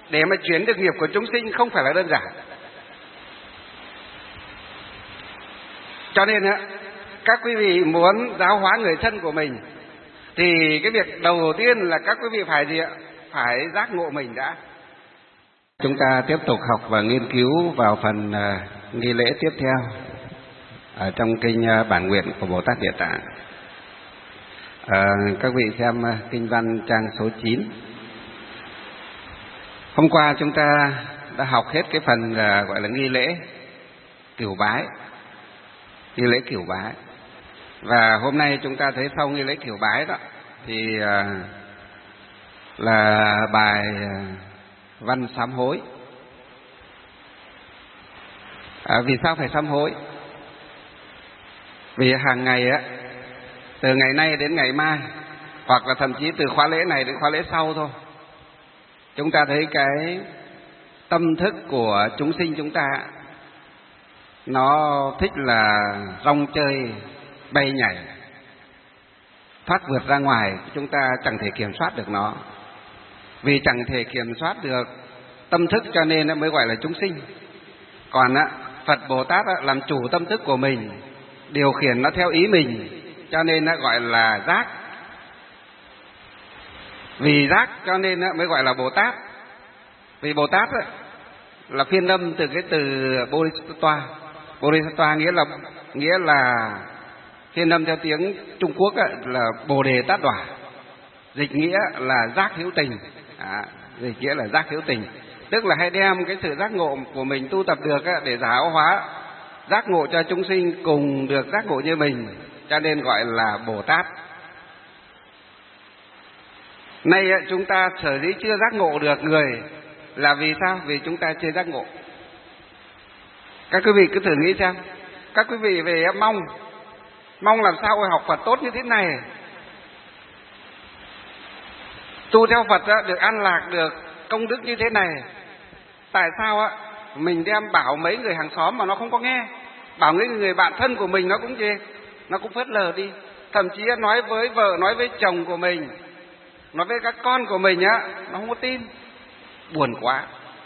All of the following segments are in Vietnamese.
để mà chuyển được nghiệp của chúng sinh không phải là đơn giản. Cho nên các quý vị muốn giáo hóa người thân của mình thì cái việc đầu tiên là các quý vị phải gì ạ? Phải giác ngộ mình đã. Chúng ta tiếp tục học và nghiên cứu vào phần nghi lễ tiếp theo ở trong kinh Bản Nguyện của Bồ Tát Địa Tạng. Các vị xem kinh văn trang số 9. Hôm qua chúng ta đã học hết cái phần gọi là nghi lễ cửu bái. Nghi lễ cửu bái. Và hôm nay chúng ta thấy sau nghi lễ cửu bái đó thì là bài văn sám hối. Vì sao phải sám hối? Vì hàng ngày từ ngày nay đến ngày mai, hoặc là thậm chí từ khóa lễ này đến khóa lễ sau thôi, chúng ta thấy cái tâm thức của chúng sinh chúng ta nó thích là rong chơi, bay nhảy, thoát vượt ra ngoài, chúng ta chẳng thể kiểm soát được nó. Vì chẳng thể kiểm soát được tâm thức cho nên nó mới gọi là chúng sinh. Còn Phật Bồ Tát làm chủ tâm thức của mình, điều khiển nó theo ý mình, cho nên nó gọi là giác. Vì giác cho nên mới gọi là Bồ Tát. Vì Bồ Tát là phiên âm từ cái từ Bodhisattva. Bodhisattva nghĩa là phiên âm theo tiếng Trung Quốc là Bồ Đề Tát Đỏa. Dịch nghĩa là giác hữu tình. Dịch nghĩa là giác hữu tình. Tức là hay đem cái sự giác ngộ của mình tu tập được để giáo hóa, giác ngộ cho chúng sinh cùng được giác ngộ như mình, cho nên gọi là Bồ Tát. Nay chúng ta sở dĩ chưa giác ngộ được người là vì sao? Vì chúng ta chưa giác ngộ. Các quý vị cứ thử nghĩ xem, các quý vị về mong làm sao học Phật tốt như thế này, tu theo Phật được an lạc, được công đức như thế này. Tại sao mình đem bảo mấy người hàng xóm mà nó không có nghe, bảo mấy người bạn thân của mình nó cũng gì, nó cũng phớt lờ đi. Thậm chí nói với vợ, nói với chồng của mình, nói với các con của mình nó không có tin. Buồn quá.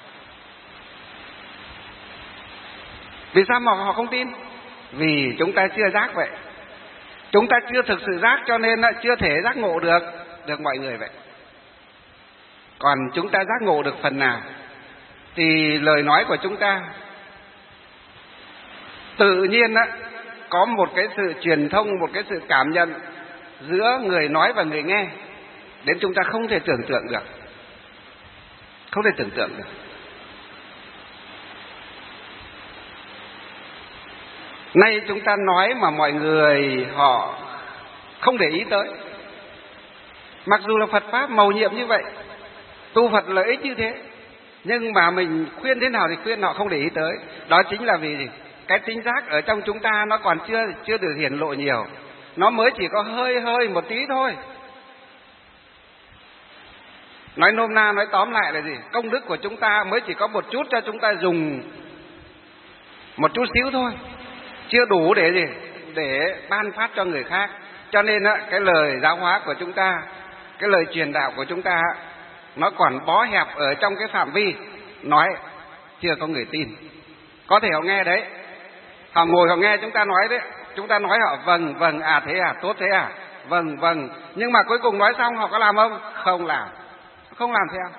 Vì sao mà họ không tin? Vì chúng ta chưa giác vậy. Chúng ta chưa thực sự giác, cho nên chưa thể giác ngộ được mọi người vậy. Còn chúng ta giác ngộ được phần nào thì lời nói của chúng ta tự nhiên có một cái sự truyền thông, một cái sự cảm nhận giữa người nói và người nghe, đến chúng ta không thể tưởng tượng được. Không thể tưởng tượng được. Nay chúng ta nói mà mọi người họ không để ý tới. Mặc dù là Phật Pháp mầu nhiệm như vậy, tu Phật lợi ích như thế, nhưng mà mình khuyên thế nào thì khuyên họ không để ý tới. Đó chính là vì gì? Cái tính giác ở trong chúng ta nó còn chưa được hiển lộ nhiều. Nó mới chỉ có hơi một tí thôi. Nói nôm na, nói tóm lại là gì? Công đức của chúng ta mới chỉ có một chút cho chúng ta dùng, một chút xíu thôi, chưa đủ để gì? Để ban phát cho người khác. Cho nên cái lời giáo hóa của chúng ta, cái lời truyền đạo của chúng ta, nó còn bó hẹp ở trong cái phạm vi nói, chưa có người tin. Có thể họ nghe đấy, họ ngồi họ nghe chúng ta nói đấy, chúng ta nói họ vâng, thế à, tốt thế à, vâng. Nhưng mà cuối cùng nói xong họ có làm không? Không làm theo.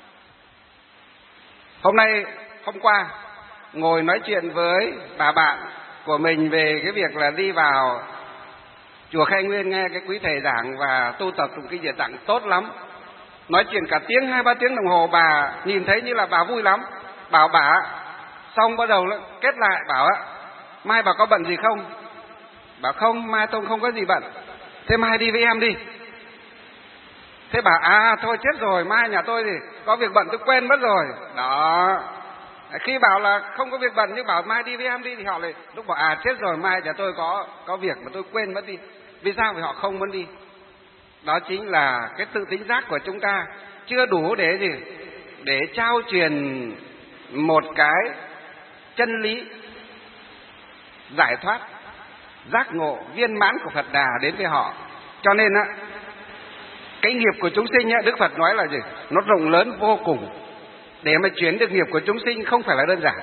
Hôm qua ngồi nói chuyện với bà bạn của mình về cái việc là đi vào chùa Khai Nguyên nghe cái quý thầy giảng và tu tập tụng kinh Địa Tạng tốt lắm. Nói chuyện cả tiếng, 2-3 tiếng đồng hồ, bà nhìn thấy như là bà vui lắm. Bảo bà, xong bắt đầu kết lại bảo mai bà có bận gì không? Bảo không, mai tôi không có gì bận. Thế mai đi với em đi. Thế bà thôi chết rồi, mai nhà tôi thì có việc bận tôi quên mất rồi. Đó. Khi bảo là không có việc bận nhưng bảo mai đi với em đi thì họ lại lúc bảo chết rồi, mai nhà tôi có việc mà tôi quên mất đi. Vì sao? Vì họ không muốn đi. Đó chính là cái tự tính giác của chúng ta chưa đủ để gì? Để trao truyền một cái chân lý giải thoát, giác ngộ, viên mãn của Phật Đà đến với họ. Cho nên cái nghiệp của chúng sinh Đức Phật nói là gì? Nó rộng lớn vô cùng. để mà chuyển được nghiệp của chúng sinh không phải là đơn giản.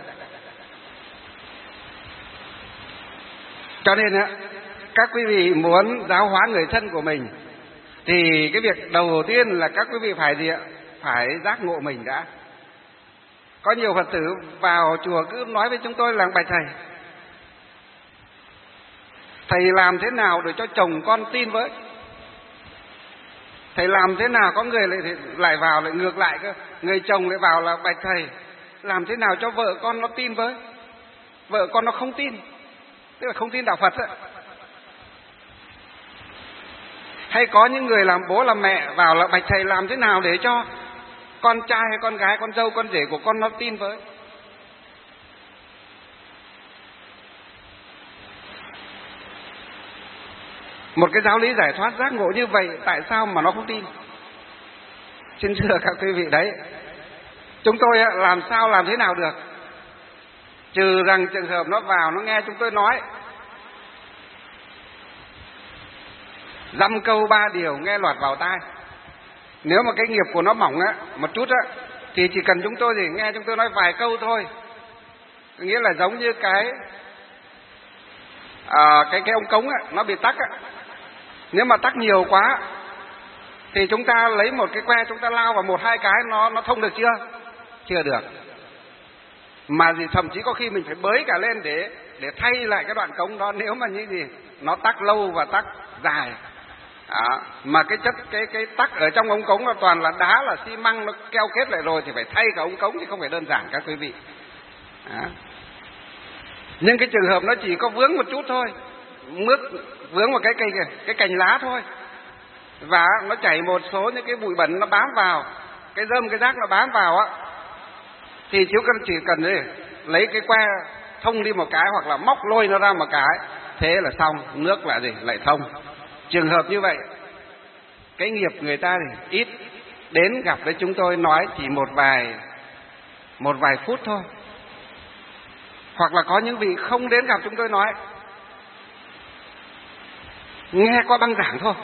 Cho nên á, các quý vị muốn giáo hóa người thân của mình thì cái việc đầu tiên là các quý vị phải gì ạ? Phải giác ngộ mình đã. Có nhiều Phật tử vào chùa cứ nói với chúng tôi là bạch thầy làm thế nào để cho chồng con tin với? Thầy làm thế nào có người lại vào lại ngược lại cơ, người chồng lại vào là bạch thầy làm thế nào cho vợ con nó tin với? Vợ con nó không tin, tức là không tin đạo Phật ấy. Hay có những người làm bố làm mẹ vào là bạch thầy làm thế nào để cho con trai hay con gái, con dâu con rể của con nó tin với? Một cái giáo lý giải thoát giác ngộ như vậy tại sao mà nó không tin? Xin thưa các quý vị đấy, chúng tôi làm thế nào được? Trừ rằng trường hợp nó vào nó nghe chúng tôi nói dăm câu ba điều nghe lọt vào tai. Nếu mà cái nghiệp của nó mỏng á, một chút á, thì chỉ cần chúng tôi thì nghe chúng tôi nói vài câu thôi. Nghĩa là giống như cái ống cống á, nó bị tắc á. Nếu mà tắc nhiều quá thì chúng ta lấy một cái que chúng ta lao vào một hai cái nó thông được chưa? Chưa được. Mà gì thậm chí có khi mình phải bới cả lên để thay lại cái đoạn cống đó nếu mà như gì nó tắc lâu và tắc dài. Mà cái tắc ở trong ống cống là toàn là đá là xi măng nó keo kết lại rồi thì phải thay cả ống cống thì không phải đơn giản các quý vị. Nhưng cái trường hợp nó chỉ có vướng một chút thôi, vướng vào cái cành lá thôi, và nó chảy một số những cái bụi bẩn nó bám vào, cái rơm cái rác nó bám vào á, thì chỉ cần lấy cái que thông đi một cái hoặc là móc lôi nó ra một cái, thế là xong, nước lại lại thông. Trường hợp như vậy, cái nghiệp người ta thì ít đến gặp với chúng tôi nói chỉ một vài phút thôi, hoặc là có những vị không đến gặp chúng tôi nói, nghe qua băng giảng thôi.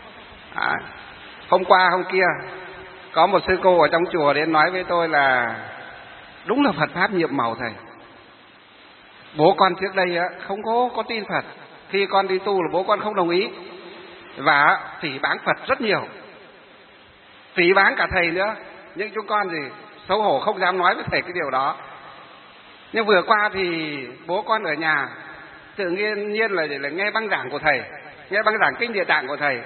Hôm qua hôm kia có một sư cô ở trong chùa đến nói với tôi là đúng là Phật pháp nhiệm màu thầy. Bố con trước đây không có tin Phật, khi con đi tu là bố con không đồng ý và phỉ báng Phật rất nhiều, phỉ báng cả thầy nữa, nhưng chúng con thì xấu hổ không dám nói với thầy cái điều đó. Nhưng vừa qua thì bố con ở nhà tự nhiên là nghe băng giảng của thầy, nghe băng giảng kinh Địa Tạng của thầy,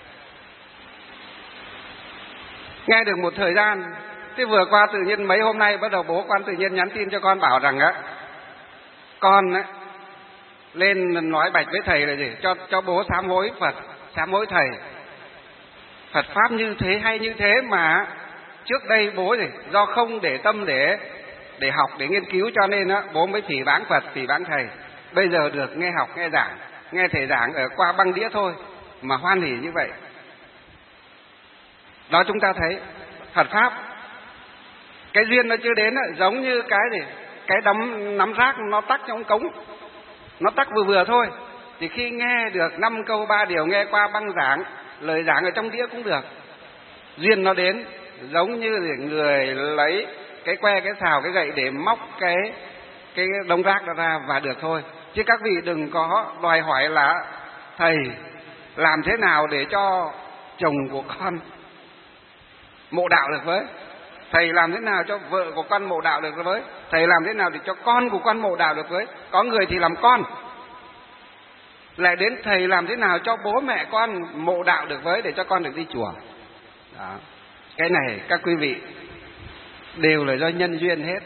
nghe được một thời gian. Thế vừa qua tự nhiên mấy hôm nay bắt đầu bố con tự nhiên nhắn tin cho con bảo rằng con lên nói bạch với thầy là gì, cho bố sám hối Phật, sám hối thầy. Phật pháp như thế hay như thế mà trước đây bố do không để tâm để học, để nghiên cứu, cho nên bố mới phỉ báng Phật, phỉ báng thầy. Bây giờ được nghe học, nghe giảng, nghe thầy giảng ở qua băng đĩa thôi mà hoan hỉ như vậy. Đó, chúng ta thấy Phật pháp cái duyên nó chưa đến giống như cái nắm rác nó tắc trong cống, nó tắc vừa thôi, thì khi nghe được 5 câu 3 điều nghe qua băng giảng, lời giảng ở trong đĩa cũng được. Duyên nó đến giống như người lấy cái que, cái xào, cái gậy để móc cái đống rác đó ra và được thôi. Chứ các vị đừng có đòi hỏi là thầy làm thế nào để cho chồng của con mộ đạo được với, thầy làm thế nào cho vợ của con mộ đạo được với, thầy làm thế nào để cho con của con mộ đạo được với. Có người thì làm con, lại đến thầy làm thế nào cho bố mẹ con mộ đạo được với, để cho con được đi chùa. Đó. Cái này các quý vị đều là do nhân duyên hết.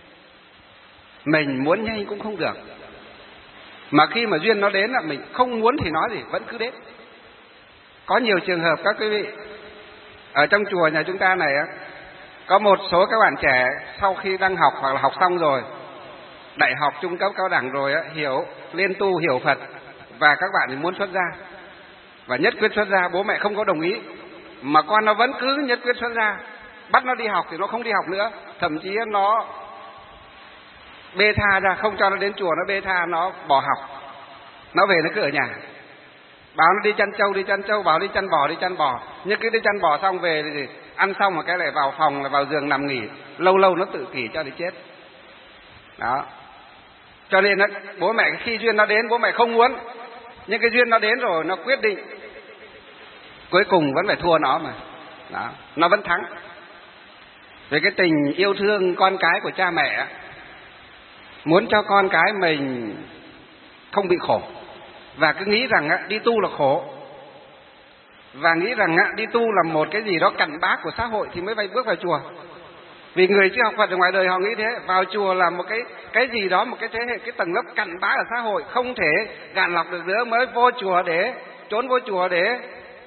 Mình muốn nhanh cũng không được, mà khi mà duyên nó đến là mình không muốn thì nói gì vẫn cứ đến. Có nhiều trường hợp các quý vị ở trong chùa nhà chúng ta này có một số các bạn trẻ sau khi đang học hoặc là học xong rồi, đại học, trung cấp, cao đẳng rồi hiểu lên tu, hiểu Phật, và các bạn thì muốn xuất gia và nhất quyết xuất gia. Bố mẹ không có đồng ý mà con nó vẫn cứ nhất quyết xuất gia, bắt nó đi học thì nó không đi học nữa, thậm chí nó bê tha ra, không cho nó đến chùa, nó bê tha, nó bỏ học, nó về nó cứ ở nhà. Bảo nó đi chăn trâu, bảo đi chăn bò, nhưng cứ đi chăn bò xong về thì ăn xong một cái lại vào phòng, lại vào giường nằm nghỉ, lâu lâu nó tự kỷ cho đến chết. Đó. Cho nên bố mẹ khi duyên nó đến, bố mẹ không muốn, nhưng cái duyên nó đến rồi, nó quyết định, cuối cùng vẫn phải thua nó mà. Đó. Nó vẫn thắng. Về cái tình yêu thương con cái của cha mẹ, muốn cho con cái mình không bị khổ, và cứ nghĩ rằng đi tu là khổ, và nghĩ rằng đi tu là một cái gì đó cặn bã của xã hội thì mới phải bước vào chùa. Vì người chưa học Phật ở ngoài đời họ nghĩ thế, vào chùa là một cái gì đó, một cái thế hệ, cái tầng lớp cặn bã ở xã hội, không thể gạn lọc được nữa, mới vô chùa để trốn vô chùa để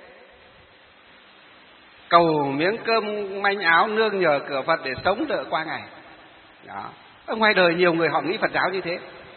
cầu miếng cơm manh áo, nương nhờ cửa Phật để sống đỡ qua ngày. Đó. Ở ngoài đời nhiều người họ nghĩ Phật giáo như thế.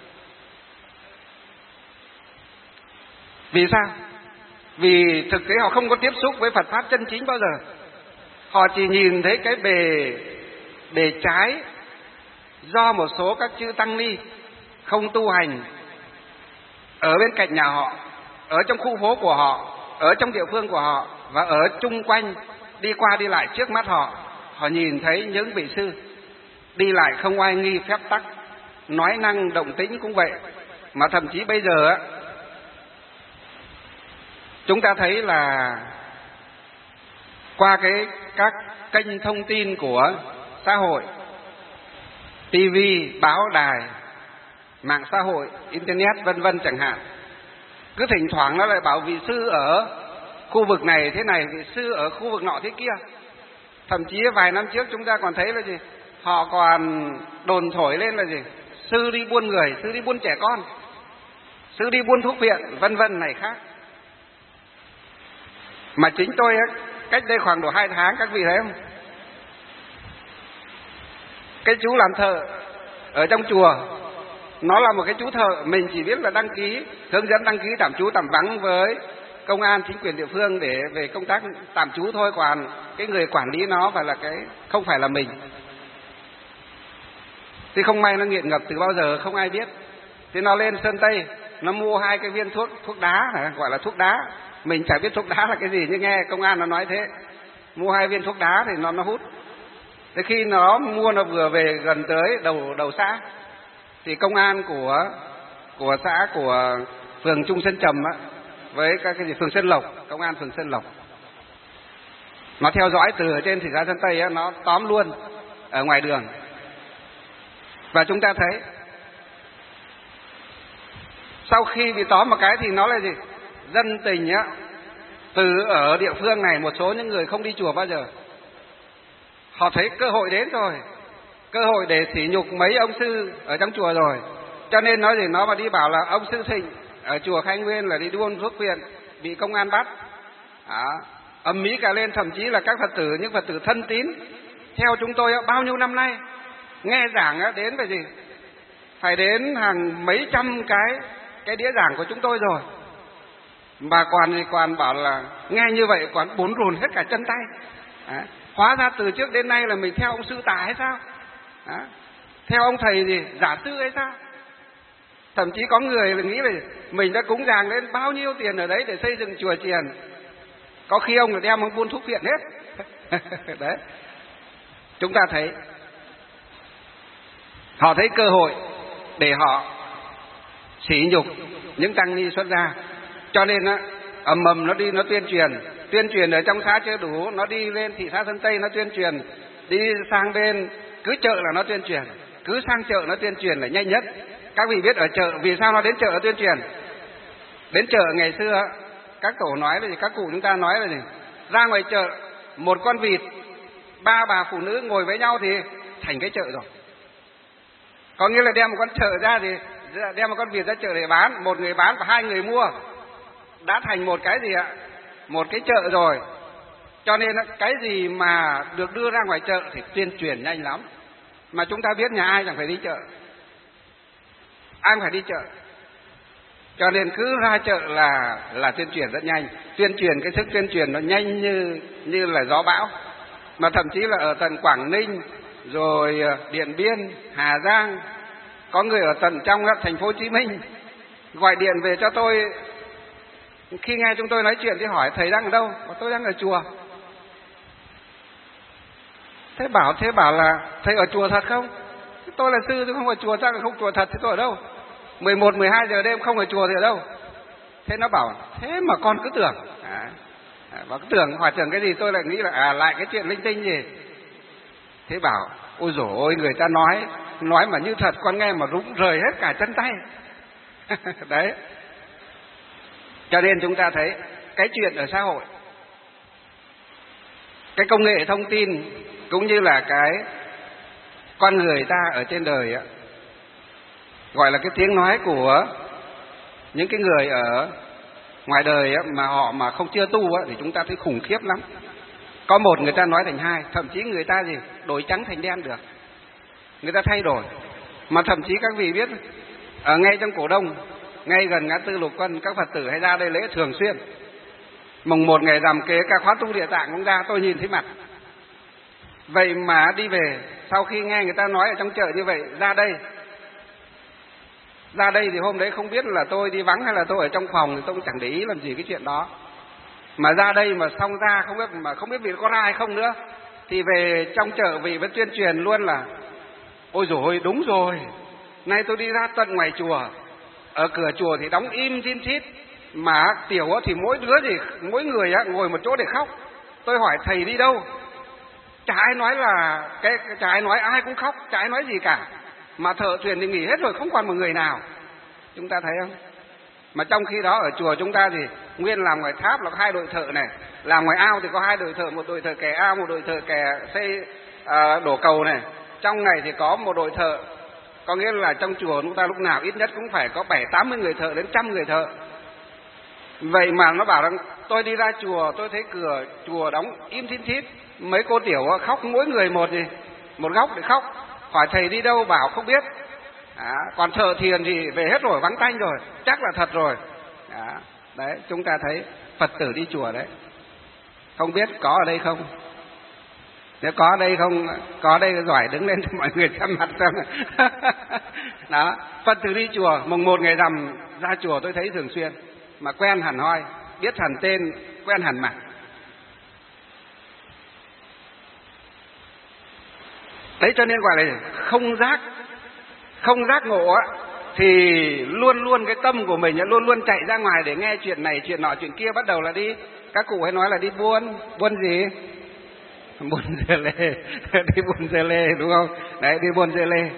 Vì sao? Vì thực tế họ không có tiếp xúc với Phật pháp chân chính bao giờ. Họ chỉ nhìn thấy cái bề trái do một số các chư tăng ni không tu hành ở bên cạnh nhà họ, ở trong khu phố của họ, ở trong địa phương của họ, và ở chung quanh, đi qua đi lại trước mắt họ. Họ nhìn thấy những vị sư đi lại không oai nghi phép tắc, nói năng động tĩnh cũng vậy. Mà thậm chí bây giờ chúng ta thấy là qua các kênh thông tin của xã hội, TV, báo đài, mạng xã hội, internet vân vân chẳng hạn, cứ thỉnh thoảng nó lại bảo vị sư ở khu vực này thế này, vị sư ở khu vực nọ thế kia. Thậm chí vài năm trước chúng ta còn thấy là gì, họ còn đồn thổi lên là gì, sư đi buôn người, sư đi buôn trẻ con, sư đi buôn thuốc viện vân vân này khác. Mà chính tôi cách đây khoảng độ 2 tháng, các vị thấy không, cái chú làm thợ ở trong chùa, nó là một cái chú thợ, mình chỉ biết là đăng ký, hướng dẫn đăng ký tạm trú tạm vắng với công an chính quyền địa phương để về công tác tạm trú thôi, còn cái người quản lý nó phải là không phải là mình. Thì không may nó nghiện ngập từ bao giờ không ai biết. Thì nó lên Sơn Tây, nó mua 2 cái viên thuốc đá, gọi là thuốc đá. Mình chả biết thuốc đá là cái gì, nhưng nghe công an nó nói thế. Mua 2 viên thuốc đá thì nó hút. Thế khi nó mua, nó vừa về gần tới đầu xã, thì công an của xã, của phường Trung Sơn Trầm với các cái gì phường Sơn Lộc, công an phường Sơn Lộc, nó theo dõi từ ở trên thị xã Sơn Tây, nó tóm luôn ở ngoài đường. Và chúng ta thấy sau khi bị tóm một cái thì nó là gì, dân tình từ ở địa phương này, một số những người không đi chùa bao giờ, họ thấy cơ hội đến rồi, cơ hội để sỉ nhục mấy ông sư ở trong chùa rồi. Cho nên nói gì, nó mà đi bảo là ông sư Thịnh ở chùa Khai Nguyên là đi buôn thuốc viện, bị công an bắt, ầm ĩ cả lên. Thậm chí là các Phật tử, những Phật tử thân tín theo chúng tôi bao nhiêu năm nay, nghe giảng đến về gì, phải đến hàng mấy trăm cái đĩa giảng của chúng tôi rồi, mà còn bảo là nghe như vậy còn bồn rồn hết cả chân tay. Hóa ra từ trước đến nay là mình theo ông sư tà hay sao? Theo ông thầy gì giả sư hay sao? Thậm chí có người là nghĩ là mình đã cúng dường lên bao nhiêu tiền ở đấy để xây dựng chùa chiền, có khi ông là đem ông buôn thuốc viện hết. Đấy, chúng ta thấy họ thấy cơ hội để họ sỉ nhục những tăng ni xuất gia. Cho nên ầm ầm nó đi, nó tuyên truyền ở trong xã chưa đủ, nó đi lên thị xã Sơn Tây nó tuyên truyền, đi sang bên cứ chợ là nó tuyên truyền, cứ sang chợ nó tuyên truyền là nhanh nhất. Các vị biết ở chợ vì sao nó đến chợ nó tuyên truyền? Đến chợ ngày xưa các tổ nói là gì, các cụ chúng ta nói là gì, ra ngoài chợ một con vịt, 3 bà phụ nữ ngồi với nhau thì thành cái chợ rồi. Có nghĩa là đem một con chợ ra thì đem một con vịt ra chợ để bán, một người bán và 2 người mua, đã thành một cái gì ạ? Một cái chợ rồi. Cho nên cái gì mà được đưa ra ngoài chợ thì tuyên truyền nhanh lắm. Mà chúng ta biết nhà ai chẳng phải đi chợ, ai phải đi chợ. Cho nên cứ ra chợ là tuyên truyền rất nhanh. Tuyên truyền, cái sức tuyên truyền nó nhanh như là gió bão. Mà thậm chí là ở tận Quảng Ninh, rồi Điện Biên, Hà Giang, có người ở tận trong thành phố Hồ Chí Minh gọi điện về cho tôi. Khi nghe chúng tôi nói chuyện thì hỏi thầy đang ở đâu? Tôi đang ở chùa. Thế bảo là thầy ở chùa thật không? Tôi là sư, tôi không ở chùa, sao không chùa thật thì tôi ở đâu? 11, 12 giờ đêm không ở chùa thì ở đâu? Thế nó bảo thế mà con cứ tưởng. Và cứ tưởng hòa thượng cái gì, tôi lại nghĩ là lại cái chuyện linh tinh gì. Thế bảo ôi dồi ôi, người ta nói mà như thật, con nghe mà rụng rời hết cả chân tay. Đấy. Cho nên chúng ta thấy cái chuyện ở xã hội, cái công nghệ thông tin cũng như là cái con người ta ở trên đời gọi là cái tiếng nói của những cái người ở ngoài đời mà họ mà không chưa tu thì chúng ta thấy khủng khiếp lắm. Có một người ta nói thành hai, thậm chí người ta đổi trắng thành đen được, người ta thay đổi. Mà thậm chí các vị biết, ở ngay trong Cổ Đông, ngay gần ngã tư Lục Quân, các Phật tử hay ra đây lễ thường xuyên. Mùng 1 ngày rằm kể cả khóa tu Địa Tạng cũng ra, tôi nhìn thấy mặt. Vậy mà đi về, sau khi nghe người ta nói ở trong chợ như vậy, ra đây thì hôm đấy không biết là tôi đi vắng hay là tôi ở trong phòng, thì tôi cũng chẳng để ý làm gì cái chuyện đó. Mà ra đây mà xong ra không biết vị có ra hay không nữa, thì về trong chợ vị vẫn tuyên truyền luôn là ôi dồi ôi, đúng rồi, nay tôi đi ra tận ngoài chùa, ở cửa chùa thì đóng im tin thít, mà tiểu thì mỗi người ngồi một chỗ để khóc. Tôi hỏi thầy đi đâu, chả ai nói là chả ai nói, ai cũng khóc, chả ai nói gì cả. Mà thợ thuyền thì nghỉ hết rồi, không còn một người nào. Chúng ta thấy không? Mà trong khi đó ở chùa chúng ta thì nguyên làm ngoài tháp là có 2 đội thợ này, làm ngoài ao thì có 2 đội thợ, một đội thợ kè ao, một đội thợ kè xây đổ cầu này. Trong ngày thì có một đội thợ, có nghĩa là trong chùa chúng ta lúc nào ít nhất cũng phải có 70-80 người thợ đến 100 người thợ. Vậy mà nó bảo rằng tôi đi ra chùa, tôi thấy cửa chùa đóng im thít thít, mấy cô tiểu khóc mỗi người một góc để khóc. Hỏi thầy đi đâu, bảo không biết. Còn thợ thiền thì về hết rồi, vắng tanh rồi, chắc là thật rồi. Đấy, chúng ta thấy Phật tử đi chùa đấy. Không biết có ở đây không? Nếu có ở đây không, có ở đây giỏi đứng lên cho mọi người xem mặt xem. Đó, Phật tử đi chùa, mùng 1 ngày rằm ra chùa tôi thấy thường xuyên, mà quen hẳn hoi, biết hẳn tên, quen hẳn mặt. Đấy, cho nên gọi là không giác ngộ thì luôn cái tâm của mình luôn chạy ra ngoài để nghe chuyện này chuyện nọ chuyện kia, bắt đầu là đi, các cụ hay nói là đi buôn gì, buôn dê lê. Đi buôn dê lê đúng không? Đấy, đi buôn dê lê.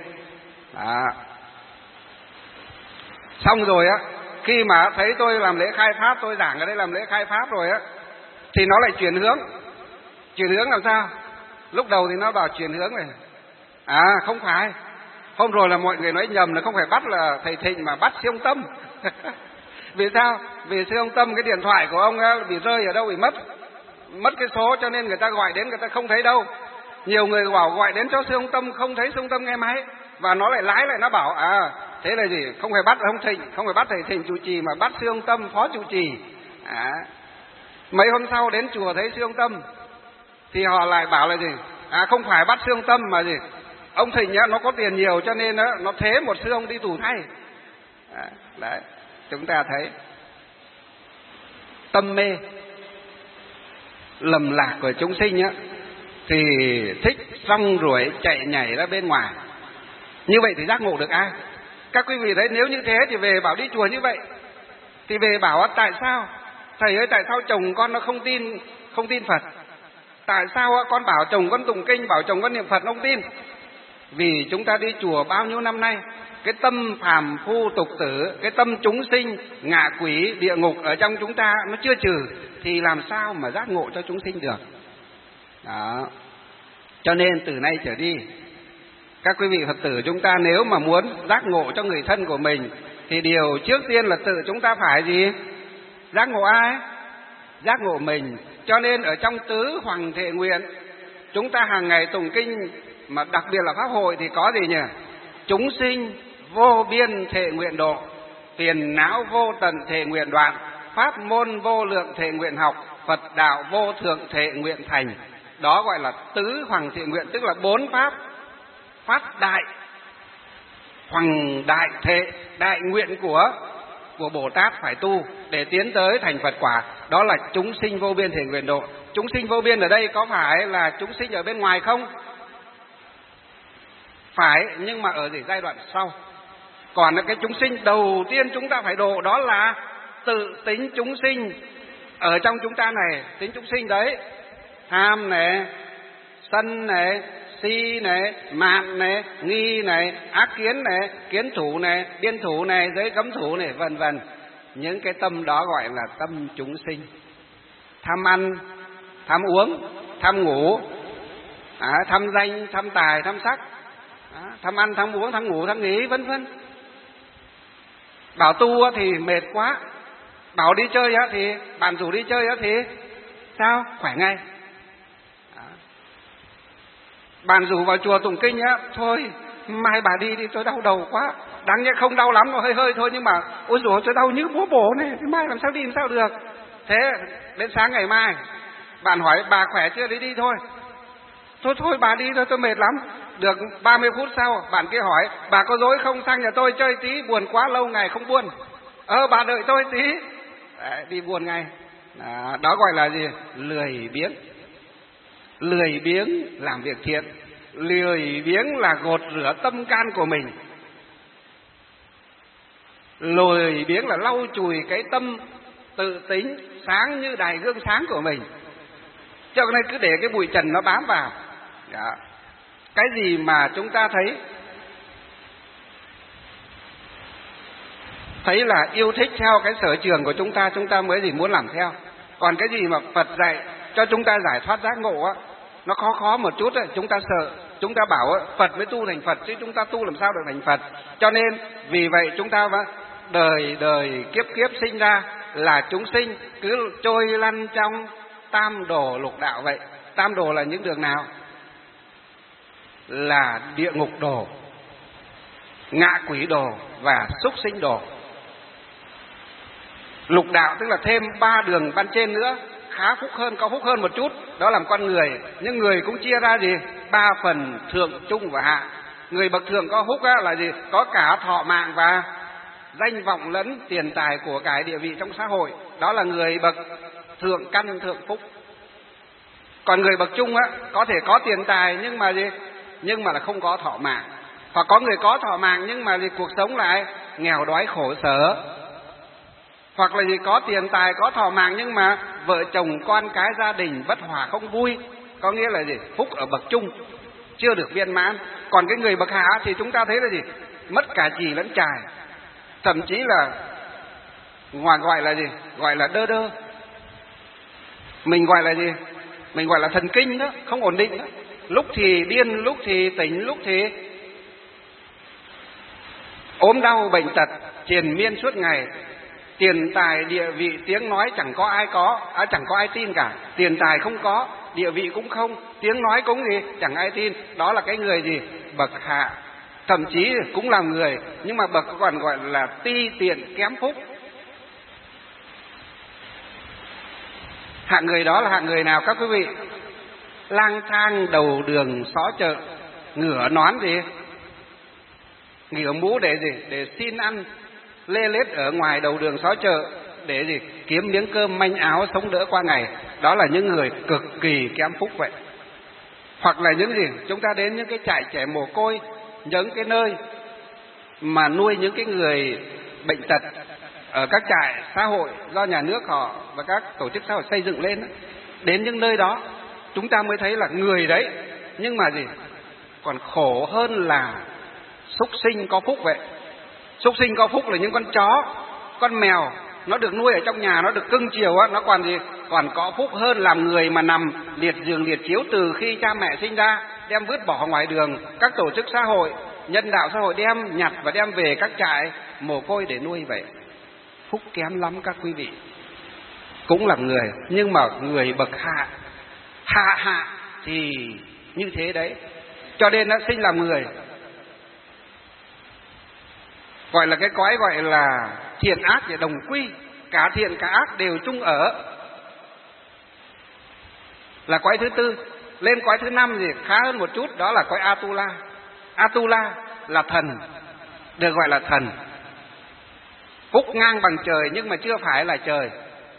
Xong rồi khi mà thấy tôi làm lễ khai pháp, tôi giảng ở đây làm lễ khai pháp rồi thì nó lại chuyển hướng làm sao? Lúc đầu thì nó bảo chuyển hướng này, không phải. Hôm rồi là mọi người nói nhầm, là không phải bắt là thầy Thịnh mà bắt sư ông Tâm. Vì sao? Vì sư ông Tâm cái điện thoại của ông bị rơi ở đâu, bị mất cái số, cho nên người ta gọi đến người ta không thấy đâu. Nhiều người bảo gọi đến cho sư ông Tâm, không thấy sư ông Tâm nghe máy, và nó lại lái lại, nó bảo thế là gì? Không phải bắt ông Thịnh, không phải bắt thầy Thịnh trụ trì, mà bắt sư ông Tâm phó trụ trì. Mấy hôm sau đến chùa thấy sư ông Tâm thì họ lại bảo là gì? Không phải bắt sư ông Tâm mà gì? Ông Thịnh nó có tiền nhiều cho nên nó thế một sư ông đi tù thay. Đấy, chúng ta thấy tâm mê lầm lạc của chúng sinh thì thích rong ruổi chạy nhảy ra bên ngoài. Như vậy thì giác ngộ được ai? Các quý vị thấy, nếu như thế thì về bảo đi chùa như vậy, thì về bảo tại sao thầy ơi, tại sao chồng con nó không tin Phật? Tại sao con bảo chồng con tụng kinh, bảo chồng con niệm Phật nó không tin? Vì chúng ta đi chùa bao nhiêu năm nay, cái tâm phàm phu tục tử, cái tâm chúng sinh ngạ quỷ địa ngục ở trong chúng ta nó chưa trừ, thì làm sao mà giác ngộ cho chúng sinh được? Đó. Cho nên từ nay trở đi, các quý vị Phật tử chúng ta nếu mà muốn giác ngộ cho người thân của mình, thì điều trước tiên là tự chúng ta phải gì? Giác ngộ ai? Giác ngộ mình. Cho nên ở trong tứ hoằng thệ nguyện, chúng ta hàng ngày tụng kinh, mà đặc biệt là pháp hội thì có gì nhỉ? Chúng sinh vô biên thệ nguyện độ, phiền não vô tận thệ nguyện đoạn, pháp môn vô lượng thệ nguyện học, Phật đạo vô thượng thệ nguyện thành. Đó gọi là tứ hoằng thệ nguyện, tức là 4 pháp. Pháp đại, hoằng đại thệ, đại nguyện của của Bồ Tát phải tu để tiến tới thành Phật quả, đó là chúng sinh vô biên thể nguyện độ. Chúng sinh vô biên ở đây có phải là chúng sinh ở bên ngoài không? Phải, nhưng mà ở giai đoạn sau. Còn cái chúng sinh đầu tiên chúng ta phải độ đó là tự tính chúng sinh ở trong chúng ta này. Tính chúng sinh đấy, tham này, sân này, si này, mạn này, nghi này, ác kiến này, kiến thủ này, biên thủ này, giới cấm thủ này, vân vân. Những cái tâm đó gọi là tâm chúng sinh. Tham ăn, tham uống, tham ngủ, tham danh, tham tài, tham sắc, tham ăn, tham uống, tham ngủ, tham nghỉ, vân vân. Bảo tu thì mệt quá, bảo đi chơi thì bạn rủ đi chơi thì sao? Khỏe ngay. Bạn rủ vào chùa tụng kinh thôi mai bà đi tôi đau đầu quá. Đáng nhẽ không đau lắm, nó hơi hơi thôi, nhưng mà ôi dồi tôi đau như búa bổ này, mai làm sao đi làm sao được. Thế đến sáng ngày mai bạn hỏi bà khỏe chưa, đi thôi. Thôi bà đi thôi, tôi mệt lắm. Được 30 phút sau bạn kia hỏi bà có dối không, sang nhà tôi chơi tí, buồn quá lâu ngày không buồn. Bà đợi tôi tí. Đấy, đi buồn ngay. Đó gọi là gì? Lười biếng. Lười biếng làm việc thiện, lười biếng là gột rửa tâm can của mình. Lười biếng là lau chùi cái tâm tự tính sáng như đài gương sáng của mình. Cho nên cứ để cái bụi trần nó bám vào. Đó. Cái gì mà chúng ta thấy là yêu thích theo cái sở trường của chúng ta mới muốn làm theo. Còn cái gì mà Phật dạy cho chúng ta giải thoát giác ngộ nó khó một chút chúng ta sợ. Chúng ta bảo Phật mới tu thành Phật, chứ chúng ta tu làm sao được thành Phật. Cho nên vì vậy chúng ta đời kiếp sinh ra là chúng sinh cứ trôi lăn trong tam đồ lục đạo vậy. Tam đồ là những đường nào? Là địa ngục đồ, ngạ quỷ đồ và súc sinh đồ. Lục đạo tức là thêm 3 đường ban trên nữa, khá phúc hơn, có phúc hơn một chút, đó làm con người. Nhưng người cũng chia ra gì? 3 phần thượng, trung và hạ. Người bậc thượng có phúc là gì? Có cả thọ mạng và danh vọng lẫn tiền tài của cải địa vị trong xã hội. Đó là người bậc thượng căn thượng phúc. Còn người bậc trung có thể có tiền tài nhưng mà gì? Nhưng mà là không có thọ mạng. Hoặc có người có thọ mạng nhưng mà gì? Cuộc sống lại nghèo đói khổ sở. Hoặc là gì? Có tiền tài, có thọ mạng nhưng mà vợ chồng con cái gia đình bất hòa không vui. Có nghĩa là gì? Phúc ở bậc trung chưa được viên mãn. Còn cái người bậc hạ thì chúng ta thấy là gì? Mất cả chì lẫn chài. Thậm chí là ngoài gọi là gì? Gọi là đơ đơ. Mình gọi là gì? Mình gọi là thần kinh đó, không ổn định đó. Lúc thì điên, lúc thì tỉnh, lúc thì ốm đau bệnh tật triền miên suốt ngày. Tiền tài địa vị tiếng nói chẳng có ai tin cả. Tiền tài không có, địa vị cũng không, tiếng nói cũng gì chẳng ai tin. Đó là cái người gì? Bậc hạ. Thậm chí cũng là người, nhưng mà bậc còn gọi là ti tiện kém phúc. Hạng người đó là hạng người nào các quý vị? Lang thang đầu đường xó chợ, ngửa nón gì? Ngửa mũ để gì? Để xin ăn, lê lết ở ngoài đầu đường xó chợ để gì? Kiếm miếng cơm manh áo sống đỡ qua ngày. Đó là những người cực kỳ kém phúc vậy. Hoặc là những gì? Chúng ta đến những cái trại trẻ mồ côi, những cái nơi mà nuôi những cái người bệnh tật ở các trại xã hội do nhà nước họ và các tổ chức xã hội xây dựng lên. Đến những nơi đó chúng ta mới thấy là người đấy, nhưng mà gì? Còn khổ hơn là súc sinh có phúc vậy. Súc sinh có phúc là những con chó, con mèo, nó được nuôi ở trong nhà, nó được cưng chiều nó còn gì? Còn có phúc hơn làm người mà nằm liệt giường liệt chiếu từ khi cha mẹ sinh ra, đem vứt bỏ ngoài đường. Các tổ chức xã hội, nhân đạo xã hội đem nhặt và đem về các trại mồ côi để nuôi vậy. Phúc kém lắm các quý vị. Cũng là người, nhưng mà người bậc hạ thì như thế đấy. Cho nên nó sinh làm người. Gọi là cái cõi gọi là thiện ác để đồng quy, cả thiện cả ác đều chung ở. Là cõi thứ tư. Lên cõi thứ 5 thì khá hơn một chút, đó là cõi Atula. Atula là thần, được gọi là thần. Phúc ngang bằng trời nhưng mà chưa phải là trời.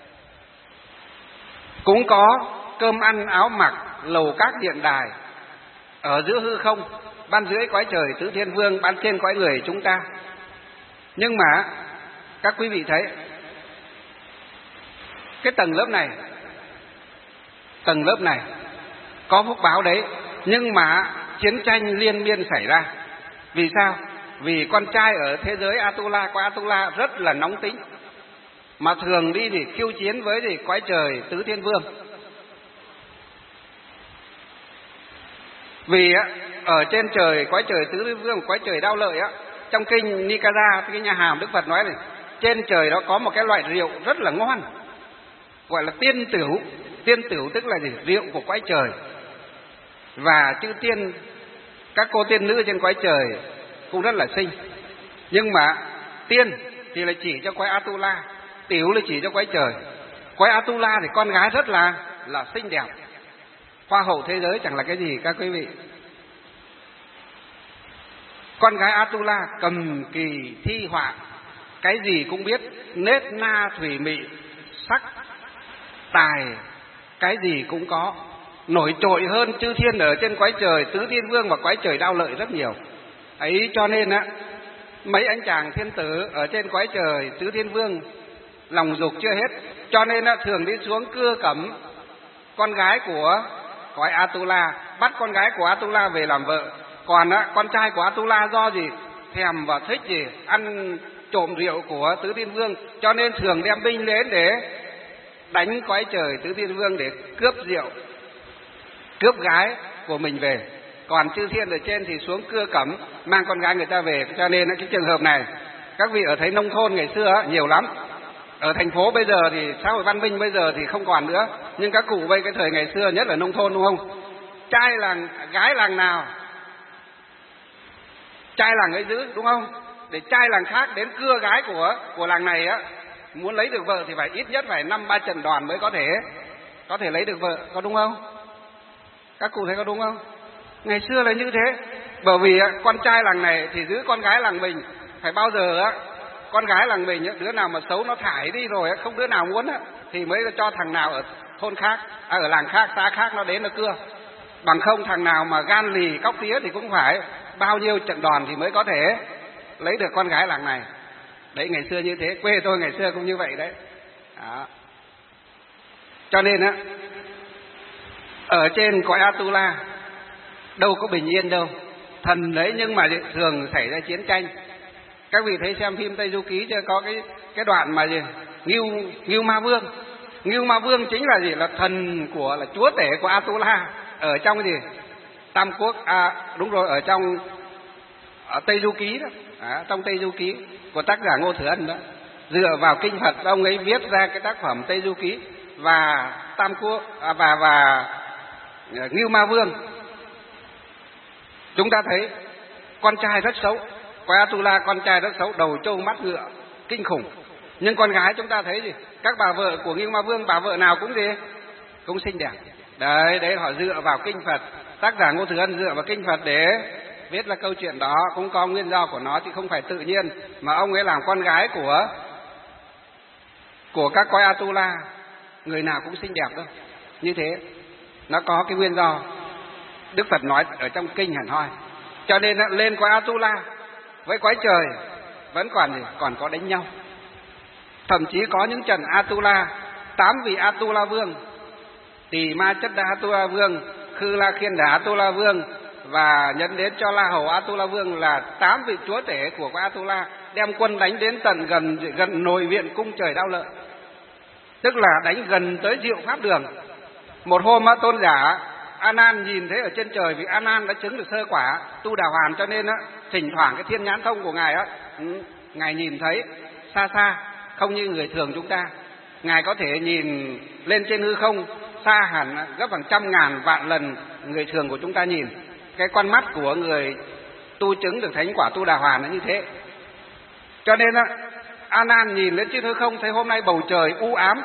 Cũng có cơm ăn áo mặc, lầu các điện đài, ở giữa hư không, ban dưới cõi trời tứ thiên vương, ban trên cõi người chúng ta. Nhưng mà các quý vị thấy cái tầng lớp này có phúc báo đấy, nhưng mà chiến tranh liên miên xảy ra. Vì sao? Vì con trai ở thế giới Atula, qua Atula rất là nóng tính, mà thường đi thì khiêu chiến với thì cõi trời tứ thiên vương. Vì ở trên trời cõi trời tứ thiên vương, cõi trời Đao Lợi trong kinh Nikaya, cái nhà hàm Đức Phật nói này, trên trời đó có một cái loại rượu rất là ngon, gọi là tiên tửu. Tiên tửu tức là gì? Rượu của cõi trời. Và chư tiên, các cô tiên nữ trên cõi trời cũng rất là xinh. Nhưng mà tiên thì là chỉ cho cõi Atula, tiểu là chỉ cho cõi trời. Cõi Atula thì con gái rất là xinh đẹp, hoa hậu thế giới chẳng là cái gì các quý vị. Con gái Atula cầm kỳ thi họa, cái gì cũng biết, nết na thủy mị, sắc tài, cái gì cũng có, nổi trội hơn chư thiên ở trên cõi trời tứ thiên vương và cõi trời Đao Lợi rất nhiều. Ấy cho nên mấy anh chàng thiên tử ở trên cõi trời tứ thiên vương lòng dục chưa hết, cho nên thường đi xuống cưa cẩm con gái của cõi Atula, bắt con gái của Atula về làm vợ. Còn con trai của Atula do gì? Thèm và thích gì? Ăn trộm rượu của tứ thiên vương, cho nên thường đem binh đến để đánh cõi trời tứ thiên vương để cướp rượu, cướp gái của mình về. Còn chư thiên ở trên thì xuống cưa cẩm mang con gái người ta về. Cho nên cái trường hợp này các vị ở thấy nông thôn ngày xưa nhiều lắm. Ở thành phố bây giờ thì xã hội văn minh bây giờ thì không còn nữa, nhưng các cụ bây cái thời ngày xưa nhất là nông thôn, đúng không? Trai làng gái làng nào trai làng ấy giữ, đúng không? Để trai làng khác đến cưa gái của làng này muốn lấy được vợ thì phải ít nhất phải 5-3 trận đòn mới có thể lấy được vợ, có đúng không? Các cụ thấy có đúng không? Ngày xưa là như thế. Bởi vì con trai làng này thì giữ con gái làng mình, phải bao giờ con gái làng mình đứa nào mà xấu nó thải đi rồi không đứa nào muốn thì mới cho thằng nào ở thôn khác, ở làng khác, xã khác nó đến nó cưa. Bằng không thằng nào mà gan lì cóc tía thì cũng phải bao nhiêu trận đòn thì mới có thể lấy được con gái làng này. Đấy, ngày xưa như thế, quê tôi ngày xưa cũng như vậy đấy. Đó. Cho nên ở trên cõi Atula đâu có bình yên đâu, thần đấy, nhưng mà thường xảy ra chiến tranh. Các vị thấy xem phim Tây Du Ký chưa, có cái đoạn mà gì Ngưu Ma Vương. Ngưu Ma Vương chính là gì? Là thần là chúa tể của Atula ở trong gì Tam Quốc, đúng rồi, ở Tây Du Ký đó, trong Tây Du Ký của tác giả Ngô Thừa Ân đó, dựa vào kinh Phật ông ấy viết ra cái tác phẩm Tây Du Ký và Tam Quốc và Ngưu Ma Vương. Chúng ta thấy con trai rất xấu, cõi Atula con trai rất xấu, đầu trâu mắt ngựa kinh khủng. Nhưng con gái chúng ta thấy gì? Các bà vợ của Ngưu Ma Vương, bà vợ nào cũng gì? Cũng xinh đẹp. Đấy họ dựa vào kinh Phật, tác giả Ngô Thừa Ân dựa vào kinh Phật để viết là câu chuyện đó, cũng có nguyên do của nó, chứ không phải tự nhiên mà ông ấy làm con gái của các cõi Atula người nào cũng xinh đẹp đâu. Như thế nó có cái nguyên do Đức Phật nói ở trong kinh hẳn hoi. Cho nên lên cõi Atula với cõi trời vẫn còn có đánh nhau. Thậm chí có những trận Atula, 8 vị Atula vương, Tỳ Ma Chất Đa Atula vương, Khư La Khiên Đà Atula vương và nhận đến cho La Hầu Atula vương là 8 vị chúa tể của cõi Atula, đem quân đánh đến tận gần nội viện cung trời Đao Lợi, tức là đánh gần tới Diệu Pháp Đường. Một hôm tôn giả A Nan nhìn thấy ở trên trời, vì A Nan đã chứng được sơ quả tu đà hoàn, cho nên thỉnh thoảng cái thiên nhãn thông của ngài ngài nhìn thấy xa xa, không như người thường chúng ta. Ngài có thể nhìn lên trên hư không xa hẳn gấp hàng trăm ngàn vạn lần người thường của chúng ta nhìn. Cái con mắt của người tu chứng được thánh quả tu đà hoàn là như thế. Cho nên A Nan nhìn lên trên hư không thấy hôm nay bầu trời u ám,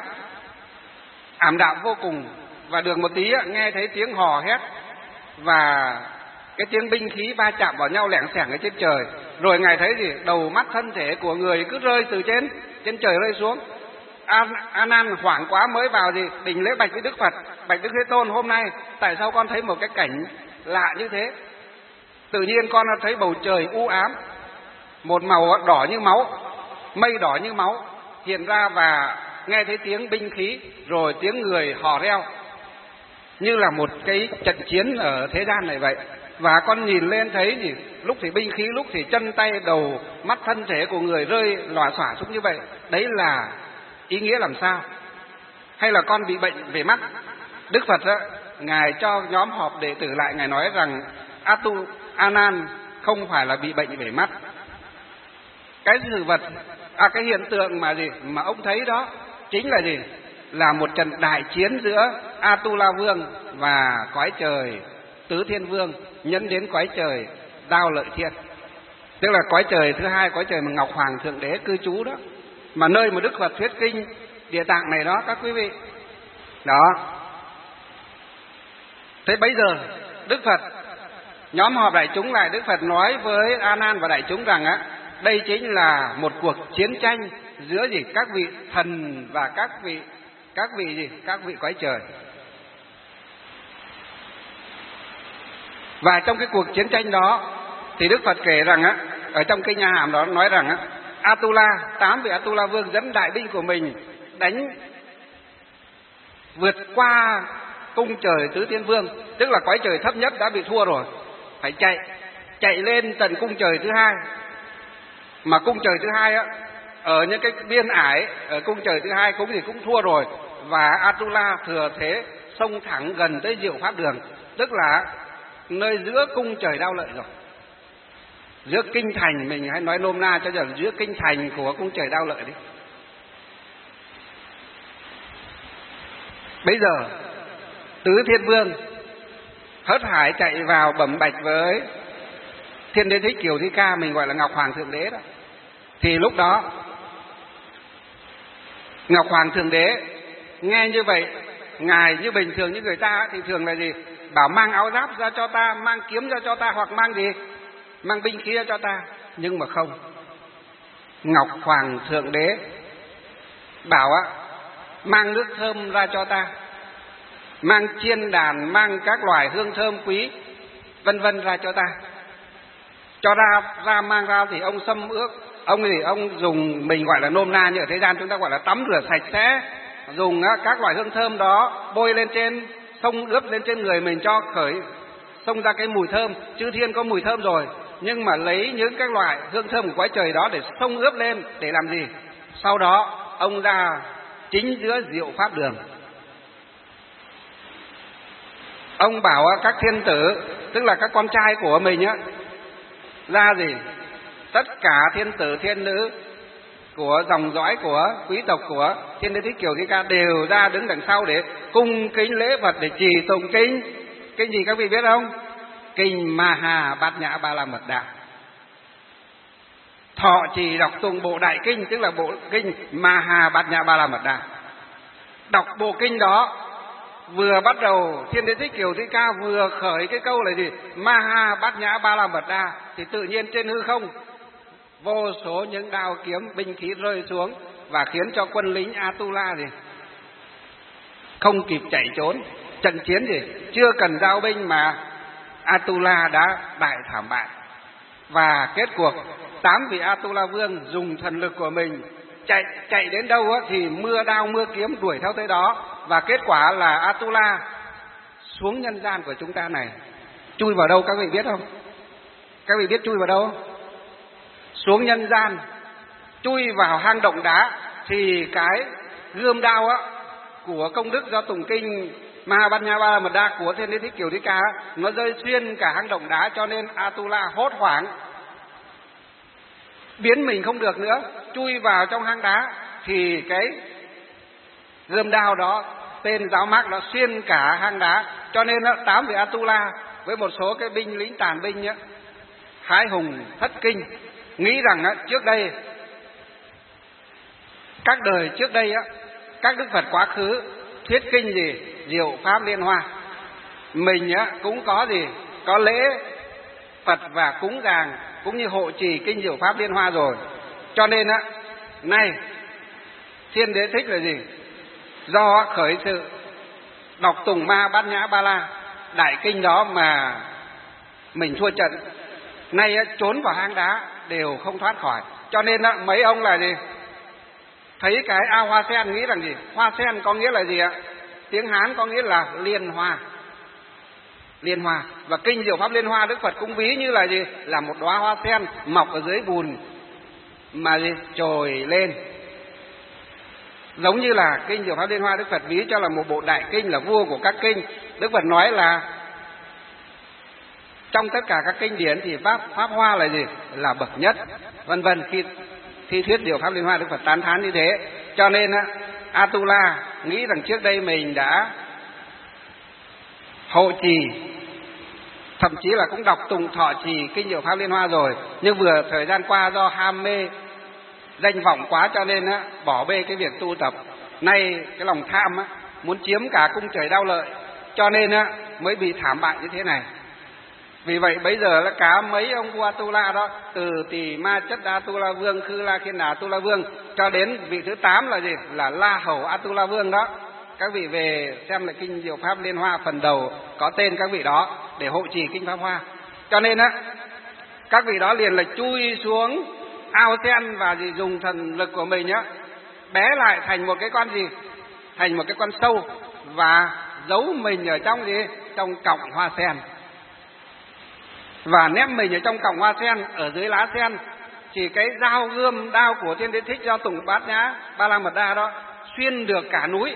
ảm đạm vô cùng, và được một tí nghe thấy tiếng hò hét và cái tiếng binh khí va chạm vào nhau lẻng xẻng ở trên trời. Rồi Ngài thấy gì? Đầu mắt thân thể của người cứ rơi từ trên trời rơi xuống. A Nan hoảng quá mới vào gì? Đỉnh lễ bạch với Đức Phật: bạch Đức Thế Tôn, hôm nay tại sao con thấy một cái cảnh lạ như thế? Tự nhiên con thấy bầu trời u ám, một màu đỏ như máu, mây đỏ như máu hiện ra, và nghe thấy tiếng binh khí, rồi tiếng người hò reo, như là một cái trận chiến ở thế gian này vậy. Và con nhìn lên thấy gì? Lúc thì binh khí, lúc thì chân tay đầu mắt thân thể của người rơi lòa xòa xuống như vậy. Đấy là ý nghĩa làm sao? Hay là con bị bệnh về mắt? Đức Phật đó, Ngài cho nhóm họp đệ tử lại, Ngài nói rằng A Nan không phải là bị bệnh về mắt. Cái sự vật, cái hiện tượng mà gì mà ông thấy đó chính là gì? Là một trận đại chiến giữa Atula Vương và cõi trời Tứ Thiên Vương, nhấn đến cõi trời Đao Lợi Thiên, tức là cõi trời thứ hai, cõi trời mà Ngọc Hoàng Thượng Đế cư trú đó, mà nơi mà Đức Phật thuyết kinh Địa Tạng này đó các quý vị. Đó. Thế bây giờ Đức Phật, nhóm họp đại chúng lại, Đức Phật nói với A Nan và đại chúng rằng đây chính là một cuộc chiến tranh giữa gì? Các vị thần và các vị cõi trời. Và trong cái cuộc chiến tranh đó thì Đức Phật kể rằng ở trong kinh A Hàm đó nói rằng Atula, 8 vị Atula Vương dẫn đại binh của mình đánh vượt qua cung trời Tứ Thiên Vương, tức là cõi trời thấp nhất đã bị thua rồi, phải chạy lên tận cung trời thứ hai. Mà cung trời thứ hai ở những cái biên ải ở cung trời thứ hai cũng thua rồi, và Atula thừa thế xông thẳng gần tới Diệu Pháp Đường, tức là nơi giữa cung trời Đao Lợi rồi, giữa kinh thành, mình hãy nói nôm na cho giờ giữa kinh thành của cung trời Đao Lợi đi. Bây giờ Tứ Thiên Vương hớt hải chạy vào bẩm bạch với Thiên Đế Thích Kiều Thi Ca, mình gọi là Ngọc Hoàng Thượng Đế đó. Thì lúc đó Ngọc Hoàng Thượng Đế nghe như vậy, Ngài như bình thường như người ta thì thường là gì? Bảo mang áo giáp ra cho ta, mang kiếm ra cho ta, hoặc mang gì? Mang binh khí ra cho ta. Nhưng mà không. Ngọc Hoàng Thượng Đế bảo mang nước thơm ra cho ta, mang chiên đàn, mang các loài hương thơm quý vân vân ra cho ta. Cho ra mang ra thì ông xâm ước, ông dùng, mình gọi là nôm na như ở thế gian chúng ta gọi là tắm rửa sạch sẽ, dùng các loại hương thơm đó bôi lên trên, xông ướp lên trên người mình cho khởi xông ra cái mùi thơm. Chư thiên có mùi thơm rồi, nhưng mà lấy những các loại hương thơm của cõi trời đó để xông ướp lên để làm gì? Sau đó ông ra chính giữa Diệu Pháp Đường. Ông bảo các thiên tử, tức là các con trai của mình ra gì? Tất cả thiên tử thiên nữ của dòng dõi của quý tộc của Thiên Đế Thích Kiều Thi Ca đều ra đứng đằng sau để cung kính lễ Phật, để trì tụng kinh. Kinh gì các vị biết không? Kinh Maha Bát Nhã Ba La Mật Đa. Thọ trì đọc tụng bộ đại kinh, tức là bộ kinh Maha Bát Nhã Ba La Mật Đa. Đọc bộ kinh đó, vừa bắt đầu Thiên Đế Thích Kiều Thi Ca vừa khởi cái câu là gì? Maha Bát Nhã Ba La Mật Đa, thì tự nhiên trên hư không vô số những đao kiếm binh khí rơi xuống, và khiến cho quân lính Atula gì không kịp chạy trốn. Trận chiến gì chưa cần giao binh mà Atula đã đại thảm bại. Và kết cuộc 8 vị Atula Vương dùng thần lực của mình chạy đến đâu thì mưa đao mưa kiếm đuổi theo tới đó. Và kết quả là Atula xuống nhân gian của chúng ta này chui vào đâu các vị biết không? Các vị biết chui vào đâu không? Xuống nhân gian, chui vào hang động đá. Thì cái gươm đao của công đức do tụng kinh Maha Bát Nhã Ba La Mật Đa của Thiên Đế Thích Kiều Thi Ca nó rơi xuyên cả hang động đá, cho nên Atula hốt hoảng, biến mình không được nữa, chui vào trong hang đá. Thì cái gươm đao đó, tên giáo mác đó, xuyên cả hang đá. Cho nên 8 vị Atula với một số cái binh lính tàn binh hái hùng thất kinh, nghĩ rằng trước đây, các đời trước đây các đức Phật quá khứ thuyết kinh gì? Diệu Pháp Liên Hoa. Mình cũng có gì? Có lễ Phật và cúng dường cũng như hộ trì kinh diệu pháp Liên Hoa rồi. Cho nên á, nay Thiên Đế Thích là gì? Do khởi sự đọc tùng ma bát nhã ba la đại kinh đó mà mình thua trận. Nay á, trốn vào hang đá đều không thoát khỏi. Cho nên á, mấy ông là gì? Thấy cái ao hoa sen nghĩ rằng gì? Hoa sen có nghĩa là gì ạ? Tiếng Hán có nghĩa là liên hoa. Liên hoa. Và kinh diệu pháp Liên Hoa Đức Phật cũng ví như là gì? Là một đóa hoa sen mọc ở dưới bùn mà gì? Trồi lên. Giống như là kinh diệu pháp Liên Hoa Đức Phật ví cho là một bộ đại kinh, là vua của các kinh. Đức Phật nói là trong tất cả các kinh điển thì pháp hoa là gì? Là bậc nhất, vân vân. Khi thuyết diệu pháp Liên Hoa Đức Phật tán thán như thế. Cho nên á, Atula nghĩ rằng trước đây mình đã hộ trì, thậm chí là cũng đọc tùng thọ trì kinh diệu pháp Liên Hoa rồi, nhưng vừa thời gian qua do ham mê danh vọng quá cho nên á, bỏ bê cái việc tu tập. Nay cái lòng tham á, muốn chiếm cả cung trời đau lợi, cho nên á, mới bị thảm bại như thế này. Vì vậy bây giờ là cả mấy ông vua Atula đó, từ Tỳ Ma Chất Atula Vương, Khư La Khiên Đà Atula Vương, cho đến vị thứ 8 là gì? Là La Hầu Atula Vương đó. Các vị về xem lại kinh diệu pháp Liên Hoa phần đầu có tên các vị đó để hộ trì kinh pháp hoa. Cho nên á, các vị đó liền là chui xuống ao sen và gì dùng thần lực của mình á, bé lại thành một cái con gì? Thành một cái con sâu và giấu mình ở trong gì? Trong cọng hoa sen. Và nép mình ở trong cọng hoa sen, ở dưới lá sen. Chỉ cái dao gươm đao của Thiên Đế Thích do tùng bát nhã ba la mật đa đó xuyên được cả núi.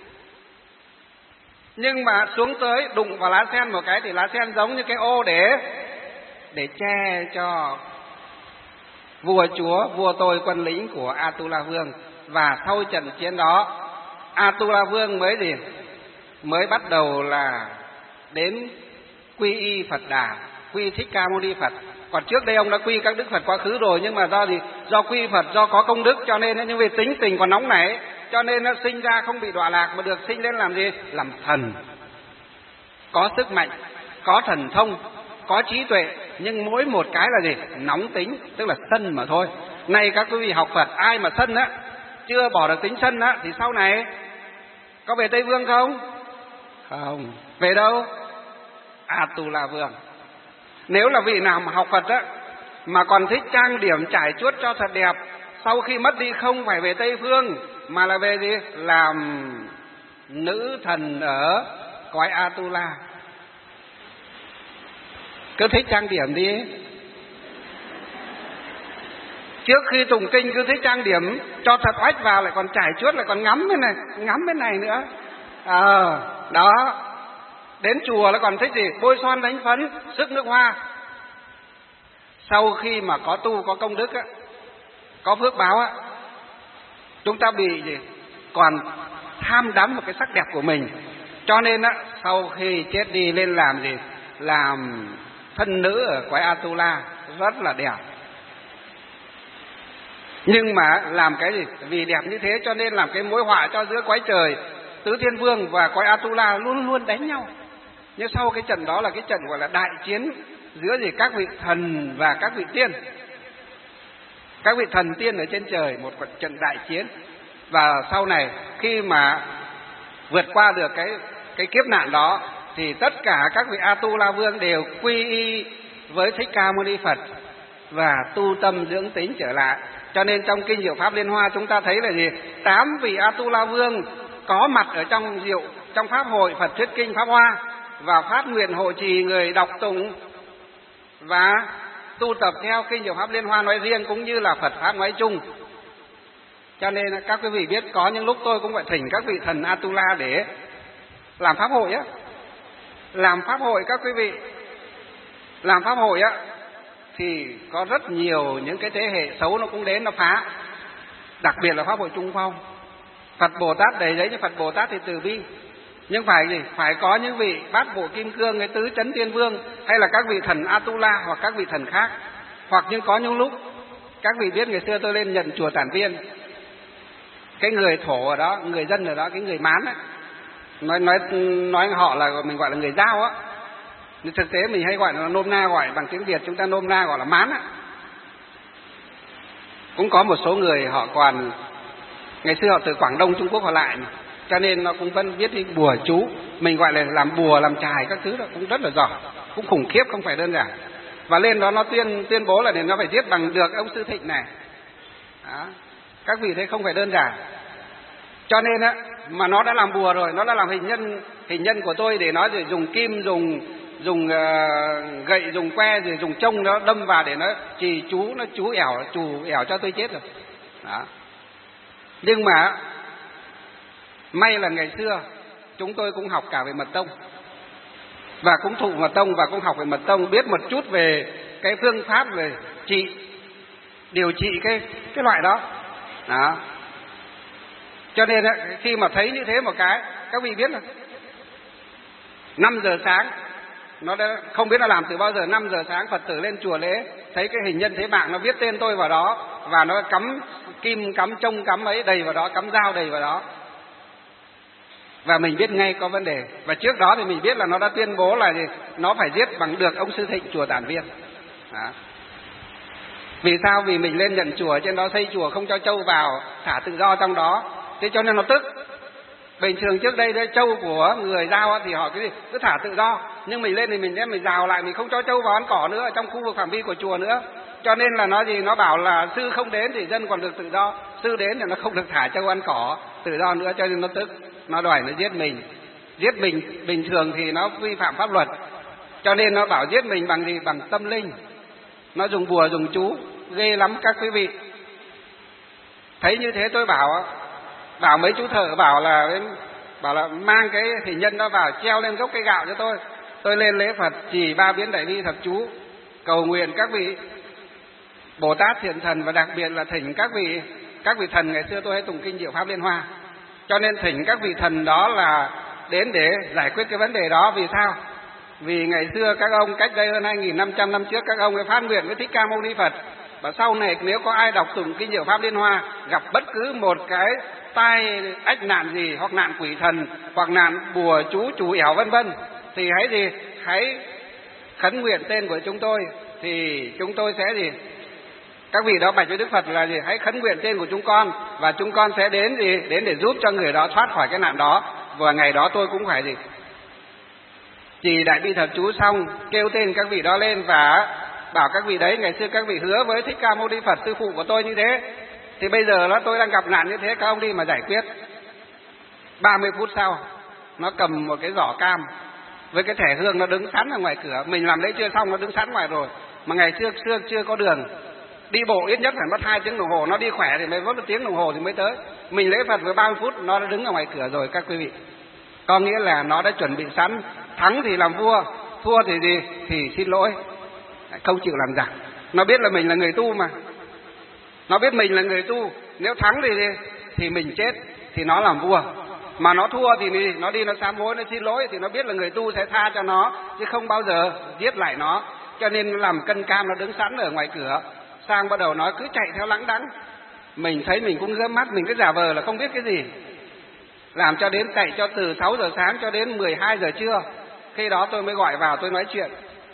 Nhưng mà xuống tới đụng vào lá sen một cái thì lá sen giống như cái ô để che cho vua chúa, vua tôi quân lĩnh của Atula Vương. Và sau trận chiến đó, Atula Vương mới gì? Mới bắt đầu là đến quy y Phật Đà, quy Thích Ca Mâu Ni Phật. Còn trước đây ông đã quy các đức Phật quá khứ rồi, nhưng mà do gì? Do quy Phật, do có công đức, cho nên nhưng vì tính tình còn nóng nảy, cho nên nó sinh ra không bị đọa lạc mà được sinh lên làm gì? Làm thần. Có sức mạnh, có thần thông, có trí tuệ, nhưng mỗi một cái là gì? Nóng tính, tức là sân mà thôi. Nay các quý vị học Phật, ai mà sân á, chưa bỏ được tính sân á, thì sau này có về Tây Vương không? Không. Về đâu? Atula Vương. Nếu là vị nào mà học Phật á, mà còn thích trang điểm trải chuốt cho thật đẹp, sau khi mất đi không phải về Tây Phương, mà là về gì? Làm nữ thần ở cõi Atula. Cứ thích trang điểm đi. Trước khi tụng kinh cứ thích trang điểm cho thật oách vào, lại còn trải chuốt, lại còn ngắm bên này nữa. Đó. Đến chùa nó còn thích gì? Bôi son đánh phấn, sức nước hoa. Sau khi mà có tu, có công đức á, có phước báo á, chúng ta bị gì? Còn tham đắm một cái sắc đẹp của mình. Cho nên á, sau khi chết đi lên làm gì? Làm thân nữ ở cõi Atula, rất là đẹp. Nhưng mà làm cái gì? Vì đẹp như thế cho nên làm cái mối họa cho giữa cõi trời Tứ Thiên Vương và cõi Atula luôn luôn đánh nhau. Nhưng sau cái trận đó là cái trận gọi là đại chiến giữa gì? Các vị thần và các vị tiên. Các vị thần tiên ở trên trời, một trận đại chiến. Và sau này khi mà vượt qua được cái kiếp nạn đó thì tất cả các vị Atula Vương đều quy y với Thích Ca Mâu Ni Phật và tu tâm dưỡng tính trở lại. Cho nên trong kinh diệu pháp Liên Hoa chúng ta thấy là gì? 8 vị Atula Vương có mặt ở trong pháp hội Phật thuyết kinh pháp hoa và phát nguyện hộ trì người đọc tụng và tu tập theo kinh diệu pháp Liên Hoa nói riêng cũng như là Phật pháp nói chung. Cho nên các quý vị biết có những lúc tôi cũng phải thỉnh các vị thần Atula để làm pháp hội á. Làm pháp hội các quý vị, làm pháp hội á thì có rất nhiều những cái thế hệ xấu nó cũng đến nó phá. Đặc biệt là pháp hội Trung Phong. Phật Bồ Tát đầy giấy như Phật Bồ Tát thì từ bi. Nhưng phải gì? Phải có những vị bát bộ kim cương, cái tứ chấn tiên vương, hay là các vị thần Atula hoặc các vị thần khác. Hoặc nhưng có những lúc các vị biết ngày xưa tôi lên nhận chùa Tản Viên, cái người thổ ở đó, người dân ở đó, cái người Mán á, nói họ là mình gọi là người Dao á, Nhưng thực tế mình hay gọi là nôm na, gọi bằng tiếng Việt chúng ta nôm na gọi là mán á. Cũng có một số người họ còn ngày xưa họ từ Quảng Đông Trung Quốc họ lại mà, cho nên nó cũng vẫn viết đi bùa chú, mình gọi là làm bùa làm chài các thứ đó cũng rất là giỏi, cũng khủng khiếp, không phải đơn giản. Và lên đó nó tuyên bố là để nó phải giết bằng được ông Sư Thịnh này đó. Các vị thấy không phải đơn giản. Cho nên á, mà nó đã làm bùa rồi, nó đã làm hình nhân của tôi để nó rồi dùng kim, dùng gậy, dùng que, rồi dùng trông nó đâm vào để nó trì chú, nó chú ẻo cho tôi chết rồi đó. Nhưng mà may là ngày xưa chúng tôi cũng học cả về mật tông, và cũng thụ mật tông, và cũng học về mật tông, biết một chút về cái phương pháp về điều trị cái loại đó đó. Cho nên khi mà thấy như thế một cái, các vị biết là 5 giờ sáng, nó đã không biết nó làm từ bao giờ, 5 giờ sáng Phật tử lên chùa lễ, thấy cái hình nhân thế mạng nó viết tên tôi vào đó, và nó cắm kim, cắm trông, cắm ấy đầy vào đó, cắm dao đầy vào đó, và mình biết ngay có vấn đề. Và trước đó thì mình biết là nó đã tuyên bố là gì? Nó phải giết bằng được ông Sư Thịnh chùa Tản Viên đó. Vì sao? Vì mình lên nhận chùa, trên đó xây chùa không cho trâu vào, thả tự do trong đó, thế cho nên nó tức. Bình thường trước đây đấy, trâu của người Dao thì họ cứ thả tự do, nhưng mình lên thì mình đem mình rào lại, mình không cho trâu vào ăn cỏ nữa trong khu vực phạm vi của chùa nữa. Cho nên là nó gì? Nó bảo là sư không đến thì dân còn được tự do, sư đến thì nó không được thả trâu ăn cỏ tự do nữa, cho nên nó tức, nó đòi nó giết mình. Giết mình bình thường thì nó vi phạm pháp luật, cho nên nó bảo giết mình bằng gì? Bằng tâm linh. Nó dùng bùa dùng chú, ghê lắm các quý vị. Thấy như thế tôi bảo mấy chú thợ bảo là mang cái hình nhân đó vào treo lên gốc cây gạo cho tôi. Tôi lên lễ Phật chỉ 3 biến đại bi thập chú, cầu nguyện các vị Bồ Tát Thiện Thần, và đặc biệt là thỉnh các vị thần. Ngày xưa tôi hay tụng kinh Diệu Pháp Liên Hoa, cho nên thỉnh các vị thần đó là đến để giải quyết cái vấn đề đó. Vì sao? Vì ngày xưa các ông cách đây hơn 2.500 năm trước, các ông ấy phát nguyện với Thích Ca Mâu Ni Phật, và sau này nếu có ai đọc tụng kinh Diệu Pháp Liên Hoa, gặp bất cứ một cái tai ách nạn gì, hoặc nạn quỷ thần, hoặc nạn bùa chú chủ ẻo vân vân, thì hãy khấn nguyện tên của chúng tôi, thì chúng tôi sẽ gì? Các vị đó bạch với Đức Phật là gì? Hãy khấn nguyện tên của chúng con, và chúng con sẽ đến để giúp cho người đó thoát khỏi cái nạn đó. Và ngày đó tôi cũng phải gì? Chỉ đại bi thập chú xong, kêu tên các vị đó lên và bảo các vị đấy, ngày xưa các vị hứa với Thích Ca Mâu Ni Phật sư phụ của tôi như thế, thì bây giờ đó tôi đang gặp nạn như thế, các ông đi mà giải quyết. 30 phút sau, nó cầm một cái giỏ cam với cái thẻ hương, nó đứng sẵn ở ngoài cửa. Mình làm lễ chưa xong, nó đứng sẵn ngoài rồi. Mà ngày xưa chưa có đường, đi bộ ít nhất phải mất 2 tiếng đồng hồ, nó đi khỏe thì mới mất 1 tiếng đồng hồ thì mới tới. Mình lễ Phật với 30 phút nó đã đứng ở ngoài cửa rồi các quý vị. Có nghĩa là nó đã chuẩn bị sẵn, thắng thì làm vua, thua thì gì? Thì xin lỗi, không chịu làm giặc. Nó biết là mình là người tu mà. Nó biết mình là người tu, nếu thắng thì mình chết, thì nó làm vua. Mà nó thua thì nó đi nó sám hối, nó xin lỗi, thì nó biết là người tu sẽ tha cho nó, chứ không bao giờ giết lại nó. Cho nên nó làm cân cam, nó đứng sẵn ở ngoài cửa. Sang bắt đầu nó cứ chạy theo lắng đắng. Mình thấy mình cũng gớm mắt, mình cứ giả vờ là không biết cái gì. Làm cho đến chạy cho từ 6 giờ sáng cho đến 12 giờ trưa. Khi đó tôi mới gọi vào, tôi nói chuyện,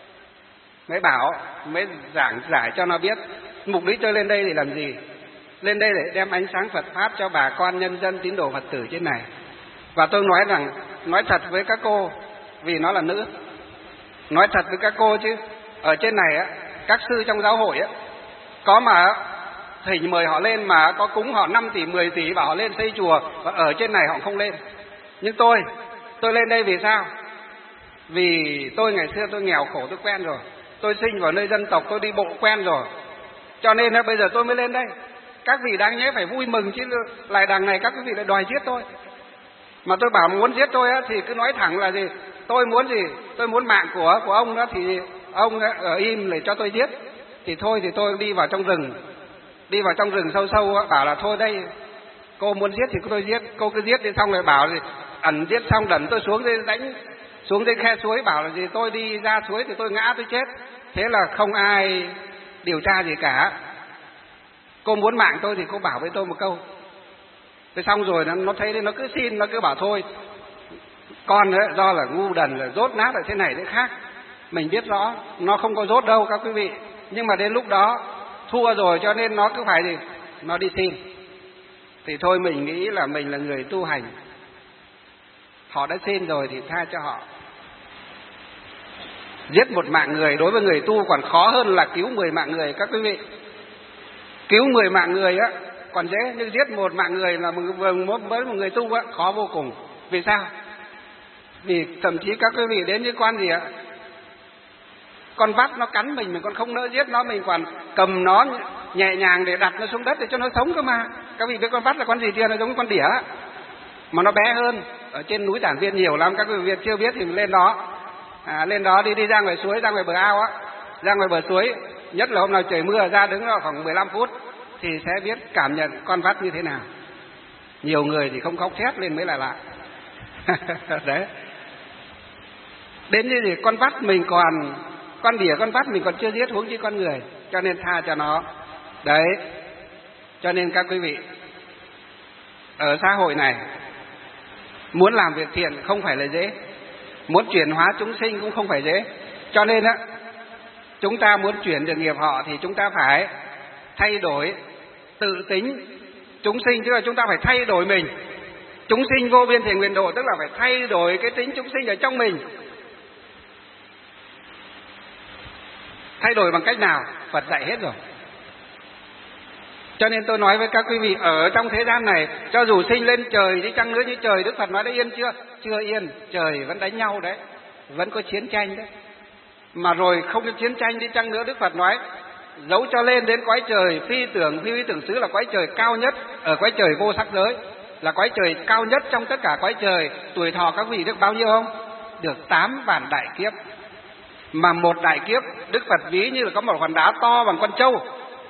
mới giảng giải cho nó biết mục đích tôi lên đây để làm gì. Lên đây để đem ánh sáng Phật Pháp cho bà con nhân dân tín đồ Phật tử trên này. Và tôi nói thật với các cô, vì nó là nữ, nói thật với các cô chứ ở trên này á, các sư trong giáo hội á, có mà thỉnh mời họ lên mà có cúng họ 5 tỷ 10 tỷ bảo họ lên xây chùa, và ở trên này họ không lên. Nhưng tôi lên đây vì sao? Vì tôi ngày xưa tôi nghèo khổ, tôi quen rồi, tôi sinh vào nơi dân tộc, tôi đi bộ quen rồi, cho nên bây giờ tôi mới lên đây. Các vị đáng nhẽ phải vui mừng chứ, lại đằng này các quý vị lại đòi giết tôi. Mà tôi bảo muốn giết tôi á, thì cứ nói thẳng là gì? Tôi muốn gì? Tôi muốn mạng của ông đó, thì ông ở im để cho tôi giết. Thì thôi thì tôi đi vào trong rừng sâu sâu á, bảo là thôi đây, cô muốn giết thì tôi giết. Cô cứ giết đi, xong rồi bảo gì ẩn giết xong đẩn tôi xuống đây đánh xuống cái khe suối, bảo là gì tôi đi ra suối thì tôi ngã tôi chết. Thế là không ai điều tra gì cả. Cô muốn mạng tôi thì cô bảo với tôi một câu. Thế xong rồi nó thấy đấy, nó cứ xin, nó cứ bảo thôi con ấy, do là ngu đần là dốt nát ở thế này thế khác, Mình biết rõ nó không có dốt đâu các quý vị, nhưng mà đến lúc đó thua rồi cho nên nó cứ phải gì, nó đi xin. Thì thôi mình nghĩ là mình là người tu hành, họ đã xin rồi thì tha cho họ. Giết một mạng người đối với người tu còn khó hơn là cứu 10 mạng người các quý vị. Cứu 10 mạng người á còn dễ, nhưng giết một mạng người là với một người tu á khó vô cùng. Vì sao? Vì thậm chí các quý vị đến những con gì ạ, con vắt nó cắn mình còn không nỡ giết nó, mình còn cầm nó nhẹ nhàng để đặt nó xuống đất để cho nó sống cơ mà. Các vị biết con vắt là con gì chưa? Nó giống con đỉa mà nó bé hơn. Ở trên núi Tản Viên nhiều lắm, các quý vị chưa biết thì lên đó. Lên đó đi ra ngoài suối, ra ngoài bờ ao á, ra ngoài bờ suối, nhất là hôm nào trời mưa ra đứng đó khoảng 15 phút thì sẽ biết cảm nhận con vắt như thế nào. Nhiều người thì không khóc thét lên mới là lạ. Đấy. Đến như gì con vắt mình còn, con đỉa con vắt mình còn chưa giết, huống chi con người, cho nên tha cho nó. Đấy. Cho nên các quý vị, ở xã hội này muốn làm việc thiện không phải là dễ, muốn chuyển hóa chúng sinh cũng không phải dễ. Cho nên á, chúng ta muốn chuyển được nghiệp họ thì chúng ta phải thay đổi tự tính chúng sinh, tức là chúng ta phải thay đổi mình. Chúng sinh vô biên thể nguyện độ, tức là phải thay đổi cái tính chúng sinh ở trong mình. Thay đổi bằng cách nào? Phật dạy hết rồi. Cho nên tôi nói với các quý vị, ở trong thế gian này, cho dù sinh lên trời đi chăng nữa, như trời Đức Phật nói đã yên chưa? Chưa yên, trời vẫn đánh nhau đấy, vẫn có chiến tranh đấy. Mà rồi không có chiến tranh đi chăng nữa, Đức Phật nói dẫu cho lên đến cõi trời phi tưởng xứ là cõi trời cao nhất, ở cõi trời vô sắc giới là cõi trời cao nhất trong tất cả cõi trời. Tuổi thọ các vị được bao nhiêu không? Được 8 vạn đại kiếp. Mà một đại kiếp Đức Phật ví như là có một hòn đá to bằng con trâu.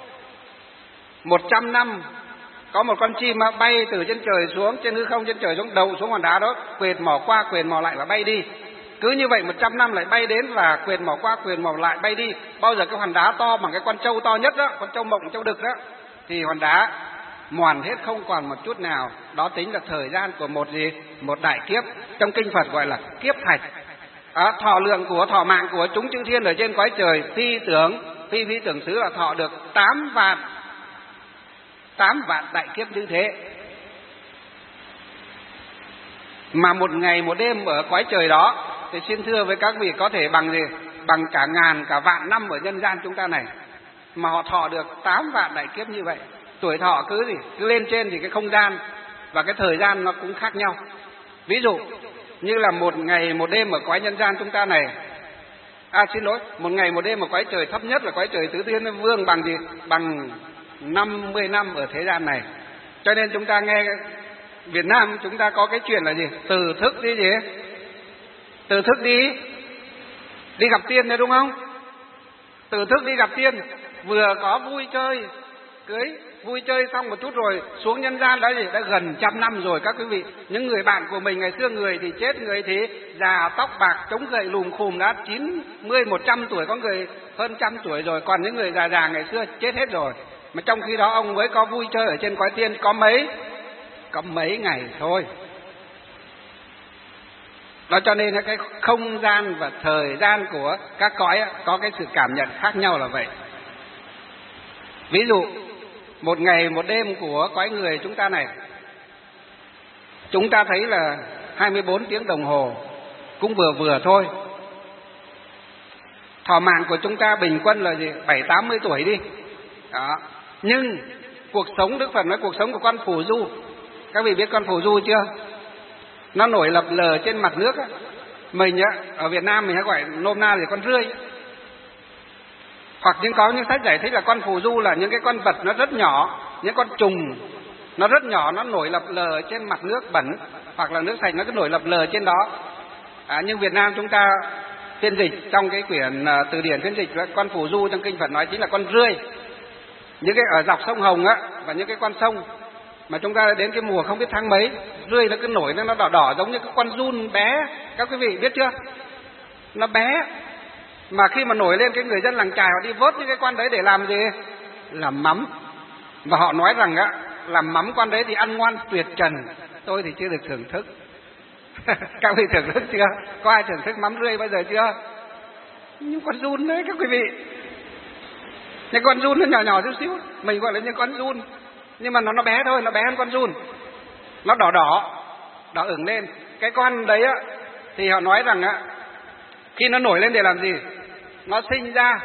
100 năm có một con chim bay từ trên trời xuống, trên hư không trên trời xuống, đầu xuống hòn đá đó, quệt mỏ qua quệt mỏ lại và bay đi. Cứ như vậy 100 năm lại bay đến và quệt mỏ qua quệt mỏ lại bay đi. Bao giờ cái hòn đá to bằng cái con trâu to nhất đó, con trâu mộng trâu đực đó, thì hòn đá mòn hết không còn một chút nào. Đó tính là thời gian của một gì? Một đại kiếp. Trong kinh Phật gọi là kiếp thạch. Thọ lượng của thọ mạng của chúng chư thiên ở trên cõi trời phi tưởng xứ là thọ được 8 vạn đại kiếp như thế. Mà một ngày một đêm ở cõi trời đó thì xin thưa với các vị có thể bằng gì? Bằng cả ngàn cả vạn năm ở nhân gian chúng ta này. Mà họ thọ được 8 vạn đại kiếp như vậy. Tuổi thọ cứ lên trên thì cái không gian và cái thời gian nó cũng khác nhau. Ví dụ như là một ngày một đêm ở cõi nhân gian chúng ta này, một ngày một đêm ở cõi trời thấp nhất là cõi trời Tứ Thiên Vương bằng gì? Bằng 50 năm ở thế gian này. Cho nên chúng ta nghe Việt Nam chúng ta có cái chuyện là gì? Từ thức đi gì? Từ thức đi gặp tiên đấy đúng không? Từ thức đi gặp tiên, vừa có vui chơi cưới, vui chơi xong một chút rồi xuống nhân gian đã gần 100 năm rồi các quý vị. Những người bạn của mình ngày xưa, người thì chết, người thì già tóc bạc chống gậy lùm khùm đã 90, 100 tuổi, có người hơn 100 tuổi rồi, còn những người già ngày xưa chết hết rồi. Mà trong khi đó ông mới có vui chơi ở trên cõi tiên có mấy ngày thôi. Đó, cho nên cái không gian và thời gian của các cõi có cái sự cảm nhận khác nhau là vậy. Ví dụ một ngày một đêm của cõi người chúng ta này, chúng ta thấy là 24 tiếng đồng hồ cũng vừa thôi. Thọ mạng của chúng ta bình quân là gì? 70-80 tuổi đi. Đó. Nhưng cuộc sống, Đức Phật nói cuộc sống của con phù du. Các vị biết con phù du chưa? Nó nổi lập lờ trên mặt nước á. Mình á, ở Việt Nam mình hay gọi nôm na là con rươi. Hoặc có những sách giải thích là con phù du là những cái con vật nó rất nhỏ, những con trùng nó rất nhỏ, nó nổi lập lờ trên mặt nước bẩn hoặc là nước sạch, nó cứ nổi lập lờ trên đó. Nhưng Việt Nam chúng ta phiên dịch trong cái quyển từ điển phiên dịch là con phù du trong kinh Phật nói chính là con rươi. Những cái ở dọc sông Hồng á và những cái con sông mà chúng ta đến cái mùa không biết tháng mấy, rươi nó cứ nổi lên, nó đỏ đỏ giống như cái con giun bé. Các quý vị biết chưa? Nó bé. Mà khi mà nổi lên, cái người dân làng chài họ đi vớt những cái con đấy để làm gì? Làm mắm. Và họ nói rằng á, làm mắm con đấy thì ăn ngoan tuyệt trần. Tôi thì chưa được thưởng thức. Các vị thưởng thức chưa? Có ai thưởng thức mắm rươi bao giờ chưa? Những con giun đấy các quý vị. Những con giun nó nhỏ nhỏ xíu xíu, mình gọi là những con giun, nhưng mà nó bé thôi, nó bé hơn con giun. Nó đỏ đỏ ửng lên. Cái con đấy á thì họ nói rằng á, khi nó nổi lên để làm gì? Nó sinh ra,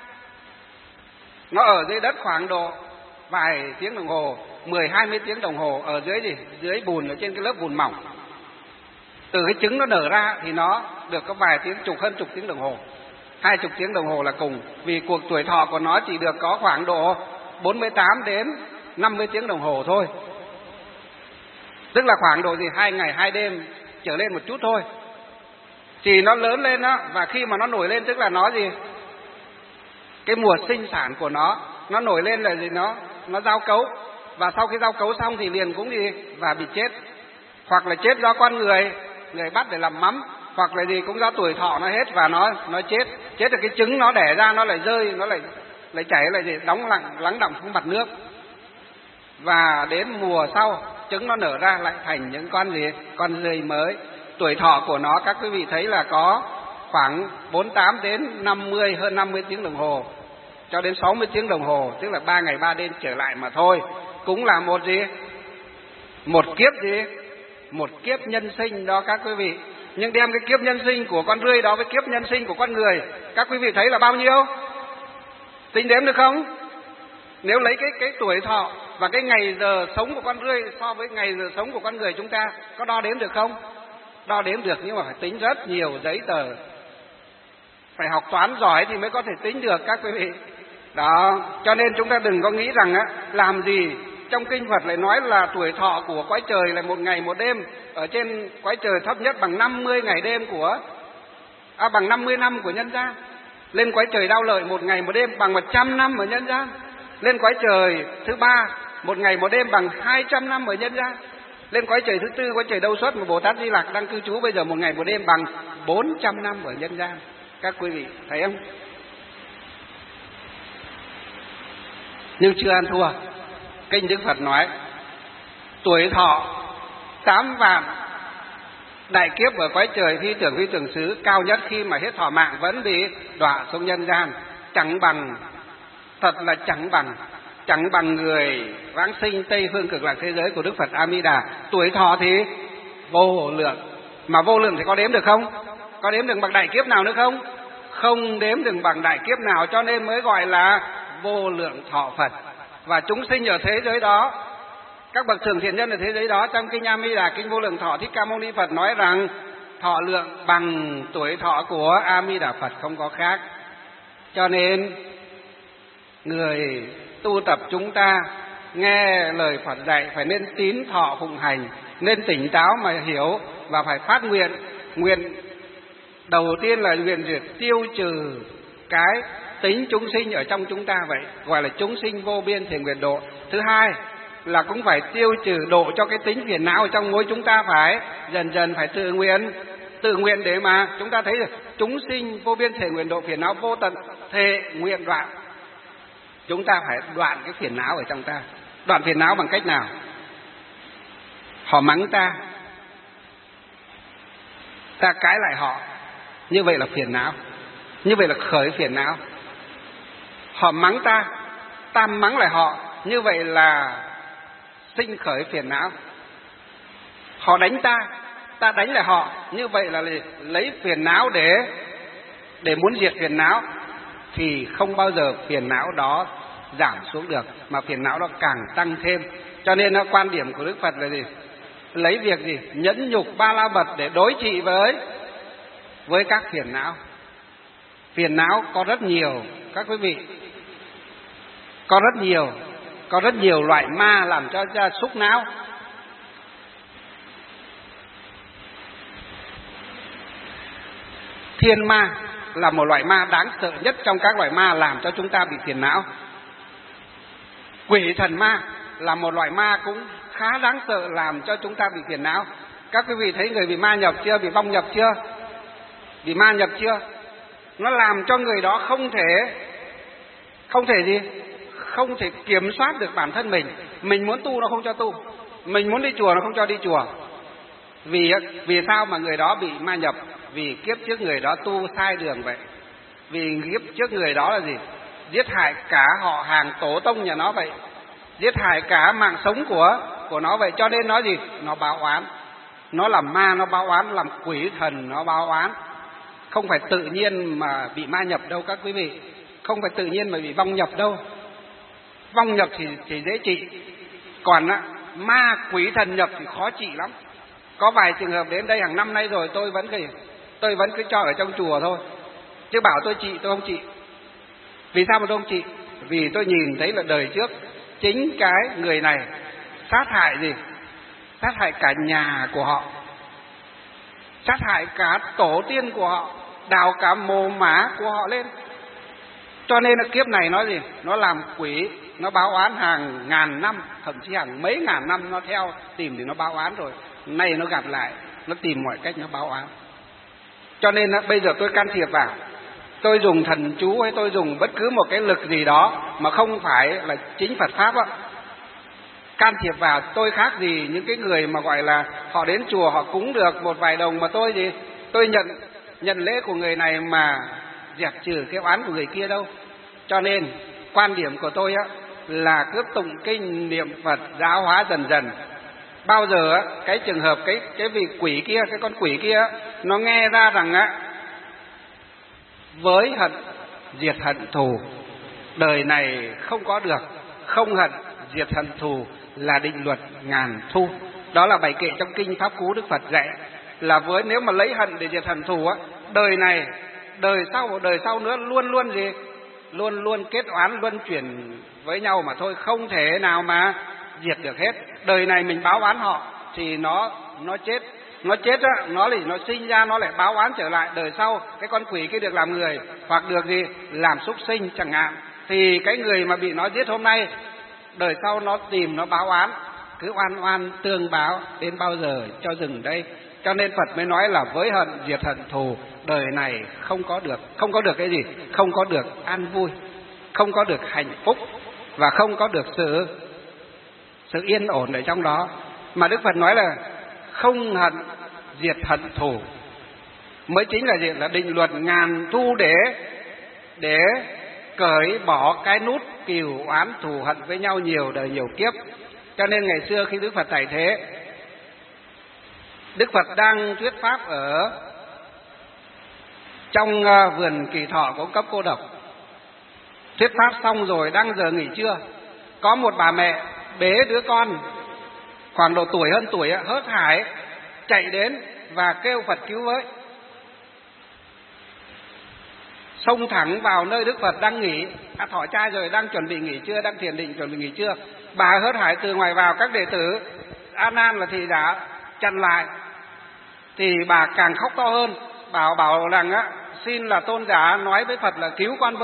nó ở dưới đất khoảng độ vài tiếng đồng hồ, 10-20 tiếng đồng hồ ở dưới gì? Dưới bùn, ở trên cái lớp bùn mỏng. Từ cái trứng nó nở ra thì nó được có vài tiếng, hơn chục tiếng đồng hồ, 20 tiếng đồng hồ là cùng. Vì cuộc tuổi thọ của nó chỉ được có khoảng độ 48 đến 50 tiếng đồng hồ thôi. Tức là khoảng độ gì? 2 ngày 2 đêm trở lên một chút thôi. Thì nó lớn lên á, và khi mà nó nổi lên tức là nó gì? Cái mùa sinh sản của nó nổi lên là gì? Nó giao cấu. Và sau khi giao cấu xong thì liền cũng gì? Và bị chết. Hoặc là chết do con người bắt để làm mắm, hoặc là gì cũng do tuổi thọ nó hết và nó chết. Chết được cái trứng nó đẻ ra, nó lại rơi, nó lại chảy, lại gì? Lắng đọng xuống mặt nước. Và đến mùa sau trứng nó nở ra lại thành những con gì? Con rươi mới. Tuổi thọ của nó các quý vị thấy là có khoảng 48 đến 50, hơn 50 tiếng đồng hồ cho đến 60 tiếng đồng hồ, tức là 3 ngày 3 đêm trở lại mà thôi. Cũng là một gì? Một kiếp gì? Một kiếp nhân sinh đó các quý vị. Nhưng đem cái kiếp nhân sinh của con rươi đó với kiếp nhân sinh của con người, các quý vị thấy là bao nhiêu? Tính đếm được không? Nếu lấy cái tuổi thọ và cái ngày giờ sống của con rươi so với ngày giờ sống của con người chúng ta, có đo đếm được không? Đo đếm được, nhưng mà phải tính rất nhiều giấy tờ. Phải học toán giỏi thì mới có thể tính được các quý vị. Đó, cho nên chúng ta đừng có nghĩ rằng á, làm gì trong kinh Phật lại nói là tuổi thọ của cõi trời là 1 ngày 1 đêm, ở trên cõi trời thấp nhất bằng 50 ngày đêm bằng 50 năm của nhân gian. Lên cõi trời Đao Lợi 1 ngày 1 đêm bằng 100 năm ở nhân gian. Lên cõi trời thứ 3 1 ngày 1 đêm bằng 200 năm ở nhân gian. Lên cõi trời thứ 4, cõi trời Đâu Xuất mà Bồ Tát Di Lặc đang cư trú bây giờ 1 ngày 1 đêm bằng 400 năm ở nhân gian. Các quý vị thấy không? Nhưng chưa ăn thua. Kinh Đức Phật nói tuổi thọ 8 vạn đại kiếp ở cõi trời phi tưởng xứ, cao nhất khi mà hết thọ mạng vẫn bị đọa xuống nhân gian. Chẳng bằng, thật là chẳng bằng người vãng sinh Tây phương cực lạc thế giới của Đức Phật A Di Đà. Tuổi thọ thì vô lượng, mà vô lượng thì có đếm được không? Có đếm được bằng đại kiếp nào nữa không? Không đếm được bằng đại kiếp nào, cho nên mới gọi là vô lượng thọ Phật. Và chúng sinh ở thế giới đó, các bậc thượng thiện nhân ở thế giới đó, trong kinh A Di Đà, kinh Vô Lượng Thọ Thích Ca Mâu Ni Phật nói rằng thọ lượng bằng tuổi thọ của A Di Đà Phật, không có khác. Cho nên người tu tập chúng ta nghe lời Phật dạy phải nên tín thọ phụng hành, nên tỉnh táo mà hiểu, và phải phát nguyện đầu tiên là nguyện diệt tiêu trừ cái tính chúng sinh ở trong chúng ta, vậy gọi là chúng sinh vô biên thể nguyện độ. Thứ hai là cũng phải tiêu trừ độ cho cái tính phiền não ở trong mỗi chúng ta, phải dần dần phải tự nguyện để mà chúng ta thấy được chúng sinh vô biên thể nguyện độ, phiền não vô tận thể nguyện đoạn. Chúng ta phải đoạn cái phiền não ở trong ta. Đoạn phiền não bằng cách nào? Họ mắng ta cãi lại họ, như vậy là phiền não, như vậy là khởi phiền não. Họ mắng ta mắng lại họ, như vậy là sinh khởi phiền não. Họ đánh ta đánh lại họ, như vậy là lấy phiền não để muốn diệt phiền não, thì không bao giờ phiền não đó giảm xuống được, mà phiền não đó càng tăng thêm. Cho nên quan điểm của Đức Phật là gì? Lấy việc gì? Nhẫn nhục ba la mật để đối trị với các phiền não. Phiền não có rất nhiều các quý vị, có rất nhiều loại ma làm cho xúc não. Thiên ma là một loại ma đáng sợ nhất trong các loại ma làm cho chúng ta bị phiền não. Quỷ thần ma là một loại ma cũng khá đáng sợ làm cho chúng ta bị phiền não. Các quý vị thấy người bị ma nhập chưa? Bị vong nhập chưa? Bị ma nhập chưa? Nó làm cho người đó không thể gì? Không thể kiểm soát được bản thân mình. Mình muốn tu nó không cho tu, mình muốn đi chùa nó không cho đi chùa. Vì sao mà người đó bị ma nhập? Vì kiếp trước người đó tu sai đường vậy. Vì kiếp trước người đó là gì? Giết hại cả họ hàng tổ tông nhà nó vậy, giết hại cả mạng sống của nó vậy. Cho nên nó gì? Nó báo oán, nó làm ma, nó báo oán, làm quỷ thần, nó báo oán. Không phải tự nhiên mà bị ma nhập đâu các quý vị, không phải tự nhiên mà bị vong nhập đâu. Vong nhập thì dễ trị, còn ma quỷ thần nhập thì khó trị lắm. Có vài trường hợp đến đây hàng năm nay rồi, tôi vẫn cứ cho ở trong chùa thôi, chứ bảo tôi trị tôi không trị. Vì sao mà tôi không trị? Vì tôi nhìn thấy là đời trước chính cái người này sát hại gì? Sát hại cả nhà của họ, sát hại cả tổ tiên của họ, đào cả mồ mả của họ lên. Cho nên là kiếp này nó gì? Nó làm quỷ, nó báo oán hàng ngàn năm, thậm chí hàng mấy ngàn năm nó theo tìm thì nó báo oán rồi. Nay nó gặp lại, nó tìm mọi cách nó báo oán. Cho nên bây giờ tôi can thiệp vào, tôi dùng thần chú hay tôi dùng bất cứ một cái lực gì đó mà không phải là chính Phật Pháp á, can thiệp vào, tôi khác gì những cái người mà gọi là họ đến chùa họ cúng được một vài đồng mà tôi gì? Tôi nhận lễ của người này mà dẹp trừ cái oán của người kia đâu. Cho nên quan điểm của tôi á là cứ tụng kinh niệm Phật giáo hóa dần dần. Bao giờ á cái trường hợp cái vị quỷ kia, cái con quỷ kia nó nghe ra rằng á với hận diệt hận thù, đời này không có được, không hận diệt hận thù là định luật ngàn thu. Đó là bài kệ trong kinh Pháp Cú Đức Phật dạy là với nếu mà lấy hận để diệt hận thù á, đời này, đời sau nữa luôn luôn gì? Luôn luôn kết oán luân chuyển với nhau mà thôi, không thể nào mà diệt được hết. Đời này mình báo oán họ thì nó chết. Nó chết á, nó sinh ra nó lại báo oán trở lại. Đời sau cái con quỷ kia được làm người hoặc được gì? Làm súc sinh chẳng hạn, thì cái người mà bị nó giết hôm nay, đời sau nó tìm nó báo oán, cứ oan oan tương báo đến bao giờ cho dừng đây. Cho nên Phật mới nói là với hận diệt hận thù, đời này không có được cái gì? Không có được an vui, không có được hạnh phúc và không có được sự yên ổn ở trong đó. Mà Đức Phật nói là không hận diệt hận thù mới chính là gì? Là định luật ngàn thu để cởi bỏ cái nút cừu oán thù hận với nhau nhiều đời nhiều kiếp. Cho nên ngày xưa khi Đức Phật tại thế, Đức Phật đang thuyết pháp ở trong vườn Kỳ Thọ của ông Cấp Cô Độc. Thuyết pháp xong rồi đang giờ nghỉ trưa, có một bà mẹ bế đứa con khoảng độ tuổi hơn tuổi hớt hải chạy đến và kêu Phật cứu với. Xông thẳng vào nơi Đức Phật đang nghỉ, thọ trai rồi đang chuẩn bị nghỉ trưa, đang thiền định chuẩn bị nghỉ trưa. Bà hớt hải từ ngoài vào, các đệ tử A Nan là thì đã chặn lại, thì bà càng khóc to hơn, bảo rằng xin là tôn giả nói với Phật là cứu con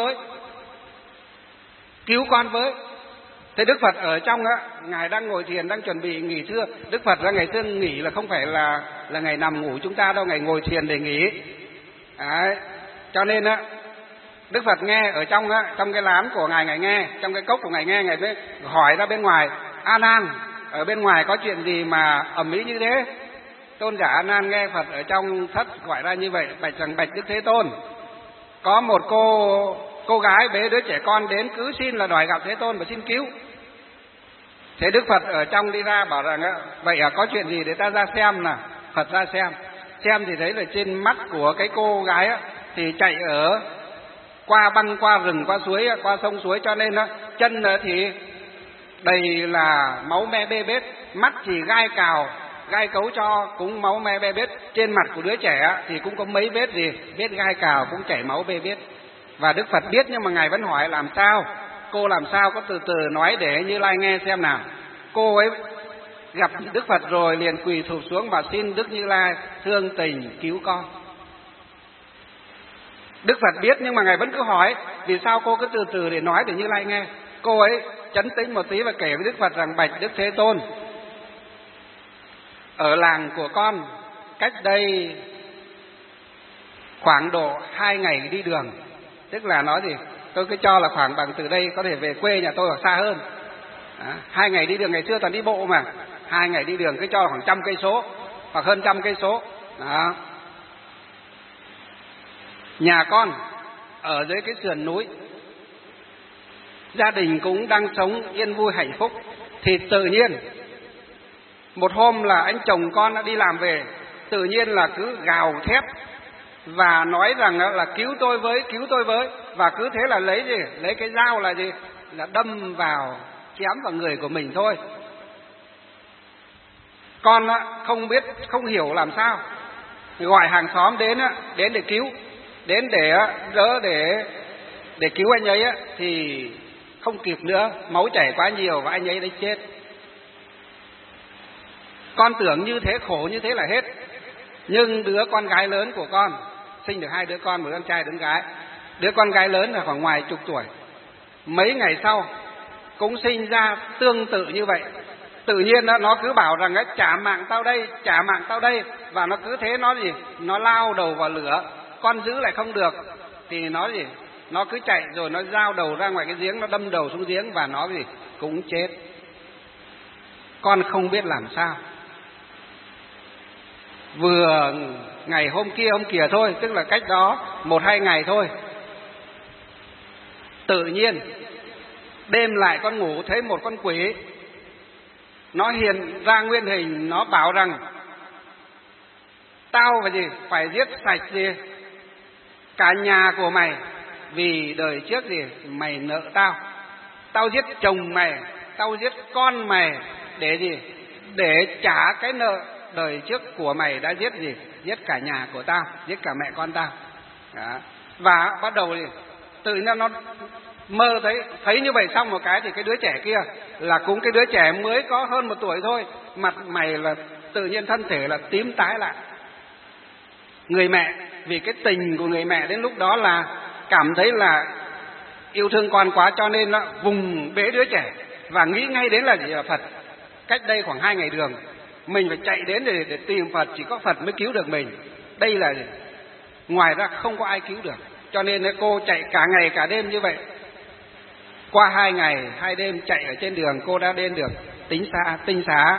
với. Thế Đức Phật ở trong ngài đang ngồi thiền, đang chuẩn bị nghỉ trưa. Đức Phật ra ngày xưa nghỉ là không phải là ngày nằm ngủ chúng ta đâu, ngày ngồi thiền để nghỉ. Đấy. Cho nên Đức Phật nghe ở trong cái lán của ngài nghe, trong cái cốc của ngài mới hỏi ra bên ngoài: A Nan, ở bên ngoài có chuyện gì mà ầm ĩ như thế? Tôn giả A Nan nghe Phật ở trong thất gọi ra như vậy, bạch rằng: bạch Đức Thế Tôn, có một cô gái bế đứa trẻ con đến, cứ xin là đòi gặp Thế Tôn và xin cứu. Thế Đức Phật ở trong đi ra bảo rằng vậy có chuyện gì để ta ra xem nào. Phật ra xem thì thấy là trên mắt của cái cô gái thì chạy ở băng qua rừng, qua suối, qua sông suối, cho nên chân thì đầy là máu me bê bết, mắt thì gai cấu cho cũng máu me bê bết. Trên mặt của đứa trẻ thì cũng có mấy vết vết gai cào cũng chảy máu bê bết. Và Đức Phật biết, nhưng mà ngài vẫn hỏi làm sao, cô làm sao, có từ từ nói để Như Lai nghe xem nào. Cô ấy gặp Đức Phật rồi liền quỳ thụp xuống và xin Đức Như Lai thương tình cứu con. Đức Phật biết, nhưng mà ngài vẫn cứ hỏi vì sao cô cứ từ từ để nói để Như Lai nghe. Cô ấy trấn tĩnh một tí và kể với Đức Phật rằng: bạch Đức Thế Tôn, ở làng của con cách đây khoảng độ 2 ngày đi đường. Tức là nói gì, tôi cứ cho là khoảng bằng từ đây có thể về quê nhà tôi hoặc xa hơn. 2 ngày đi đường, ngày xưa toàn đi bộ mà. 2 ngày đi đường cứ cho là khoảng 100 cây số hoặc hơn 100 cây số. Đó. Nhà con ở dưới cái sườn núi, gia đình cũng đang sống yên vui hạnh phúc. Thì tự nhiên một hôm là anh chồng con đã đi làm về, tự nhiên là cứ gào thét và nói rằng là cứu tôi với, và cứ thế là lấy cái dao là là đâm vào, chém vào người của mình thôi. Con không biết, không hiểu làm sao, gọi hàng xóm đến để cứu, đến để đỡ, để cứu anh ấy thì không kịp nữa, máu chảy quá nhiều và anh ấy đã chết. Con tưởng như thế, khổ như thế là hết. Nhưng đứa con gái lớn của con, sinh được 2 đứa con, một đứa con trai, đứa con gái. Đứa con gái lớn là khoảng ngoài chục tuổi, mấy ngày sau cũng sinh ra tương tự như vậy. Tự nhiên nó cứ bảo rằng trả mạng tao đây, và nó cứ thế nó lao đầu vào lửa. Con giữ lại không được thì nó cứ chạy, rồi nó giao đầu ra ngoài cái giếng, nó đâm đầu xuống giếng và nó cũng chết. Con không biết làm sao. Vừa ngày hôm kia thôi, tức là cách đó 1-2 ngày thôi, tự nhiên đêm lại con ngủ thấy một con quỷ nó hiện ra nguyên hình. Nó bảo rằng tao phải giết sạch cả nhà của mày, vì đời trước mày nợ tao. Tao giết chồng mày, tao giết con mày để trả cái nợ đời trước của mày đã giết cả nhà của tao, giết cả mẹ con tao. Đó. Và bắt đầu tự nhiên nó mơ thấy như vậy, xong một cái thì cái đứa trẻ kia là cũng cái đứa trẻ mới có hơn 1 tuổi thôi, mặt mày là tự nhiên thân thể là tím tái lại. Người mẹ, vì cái tình của người mẹ đến lúc đó là cảm thấy là yêu thương con quá, cho nên nó vùng bế đứa trẻ và nghĩ ngay đến là Phật. Cách đây khoảng 2 ngày đường, mình phải chạy đến để tìm Phật, chỉ có Phật mới cứu được mình. Đây là ngoài ra không có ai cứu được. Cho nên cô chạy cả ngày cả đêm như vậy. Qua 2 ngày 2 đêm chạy ở trên đường, cô đã đến được Tinh Xá,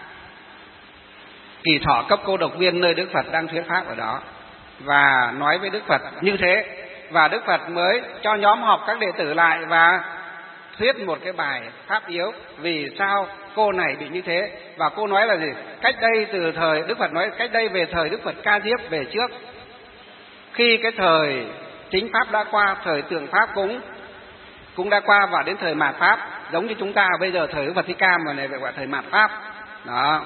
Kỳ Thọ cấp cô độc viên, nơi Đức Phật đang thuyết pháp ở đó, và nói với Đức Phật như thế. Và Đức Phật mới cho nhóm họp các đệ tử lại và thuyết một cái bài pháp yếu vì sao cô này bị như thế. Và cô nói là cách đây từ thời Đức Phật nói cách đây về thời Đức Phật Ca Diếp về trước, khi cái thời chính pháp đã qua, thời tượng pháp cũng đã qua, và đến thời mạt pháp, giống như chúng ta bây giờ thời Đức Phật Thích Ca mà này gọi thời mạt pháp. Đó.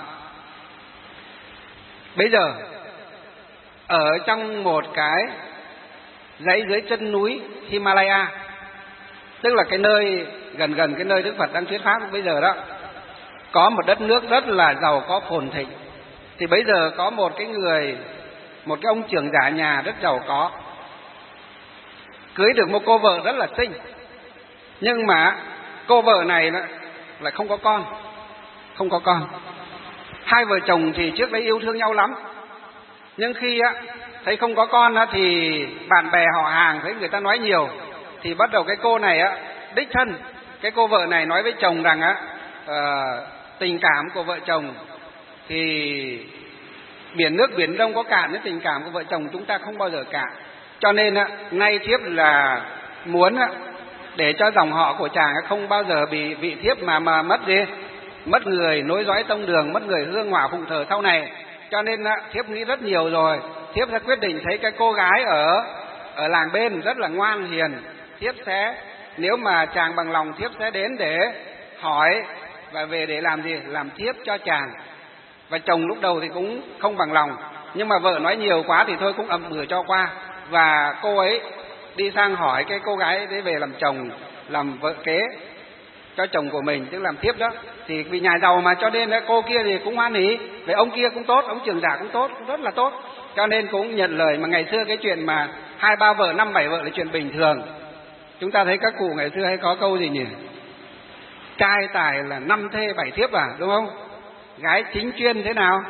Bây giờ ở trong một cái dãy dưới chân núi Himalaya, tức là cái nơi gần cái nơi Đức Phật đang thuyết pháp bây giờ đó, có một đất nước rất là giàu có phồn thịnh. Thì bây giờ có một cái ông trưởng giả nhà rất giàu có, cưới được một cô vợ rất là xinh, nhưng mà cô vợ này lại không có con. Hai vợ chồng thì trước đấy yêu thương nhau lắm, nhưng khi thấy không có con thì bạn bè họ hàng thấy người ta nói nhiều, thì bắt đầu cái cô này đích thân, cái cô vợ này nói với chồng rằng tình cảm của vợ chồng thì biển nước biển đông có cạn, tình cảm của vợ chồng chúng ta không bao giờ cạn. Cho nên nay thiếp là muốn để cho dòng họ của chàng không bao giờ bị vị thiếp mà mất người nối dõi tông đường, mất người hương hỏa phụng thờ sau này. Cho nên thiếp nghĩ rất nhiều rồi, thiếp sẽ quyết định thấy cái cô gái ở làng bên rất là ngoan hiền, thiếp sẽ, nếu mà chàng bằng lòng, thiếp sẽ đến để hỏi và về để làm làm thiếp cho chàng. Và chồng lúc đầu thì cũng không bằng lòng, nhưng mà vợ nói nhiều quá thì thôi cũng ậm ừ cho qua. Và cô ấy đi sang hỏi cái cô gái đấy về làm chồng, làm vợ kế cho chồng của mình, tức làm thiếp đó. Thì vì nhà giàu mà, cho nên cô kia thì cũng hoan hỉ, về ông kia cũng tốt, ông trưởng giả cũng tốt, cũng rất là tốt, cho nên cũng nhận lời. Mà ngày xưa cái chuyện mà 2-3 vợ 5-7 vợ là chuyện bình thường. Chúng ta thấy các cụ ngày xưa hay có câu gì nhỉ? Trai tài là 5 thê 7 thiếp đúng không? Gái chính chuyên thế nào?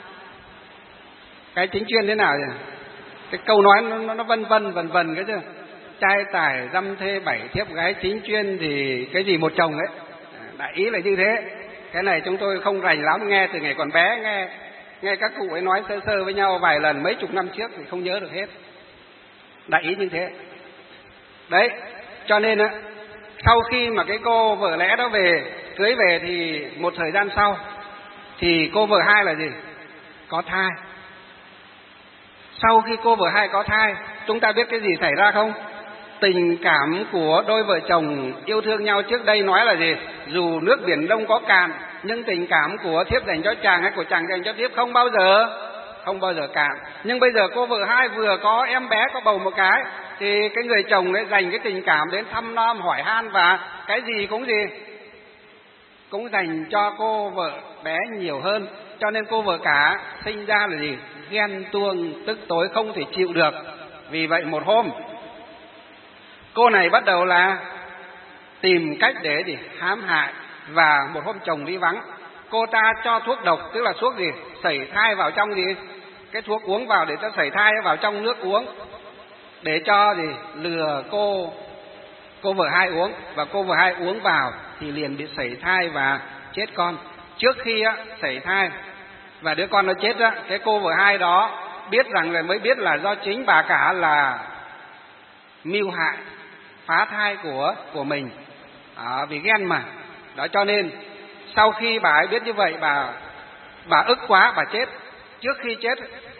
Cái chính chuyên thế nào nhỉ? Cái câu nói nó vân vân cái chứ. Trai tài dăm thê 7 thiếp, gái chính chuyên thì cái gì một chồng ấy. Đại ý là như thế. Cái này chúng tôi không rành lắm, nghe từ ngày còn bé, nghe các cụ ấy nói sơ sơ với nhau vài lần mấy chục năm trước thì không nhớ được hết. Đại ý như thế. Đấy, cho nên á, sau khi mà cái cô vợ lẽ đó cưới về thì một thời gian sau thì cô vợ hai là gì? Có thai. Sau khi cô vợ hai có thai, chúng ta biết cái gì xảy ra không? Tình cảm của đôi vợ chồng yêu thương nhau trước đây nói là gì? Dù nước biển Đông có cạn, nhưng tình cảm của thiếp dành cho chàng hay của chàng dành cho thiếp không bao giờ cạn. Nhưng bây giờ cô vợ hai vừa có em bé, có bầu một cái, thì cái người chồng ấy dành cái tình cảm đến thăm nom hỏi han, và cái gì cũng dành cho cô vợ bé nhiều hơn. Cho nên cô vợ cả sinh ra là gì? Ghen tuông tức tối không thể chịu được. Vì vậy một hôm cô này bắt đầu là tìm cách để hãm hại. Và một hôm chồng đi vắng, cô ta cho thuốc độc, tức là thuốc sẩy thai vào trong cái thuốc uống vào để cho sẩy thai vào trong nước uống, để cho lừa cô vợ hai uống. Và cô vợ hai uống vào thì liền bị sẩy thai và chết con. Trước khi sẩy thai và đứa con nó chết á, cái cô vợ hai đó mới biết là do chính bà cả là mưu hại phá thai của mình, vì ghen mà. Đó, cho nên sau khi bà ấy biết như vậy, bà ức quá, bà chết. Trước khi chết,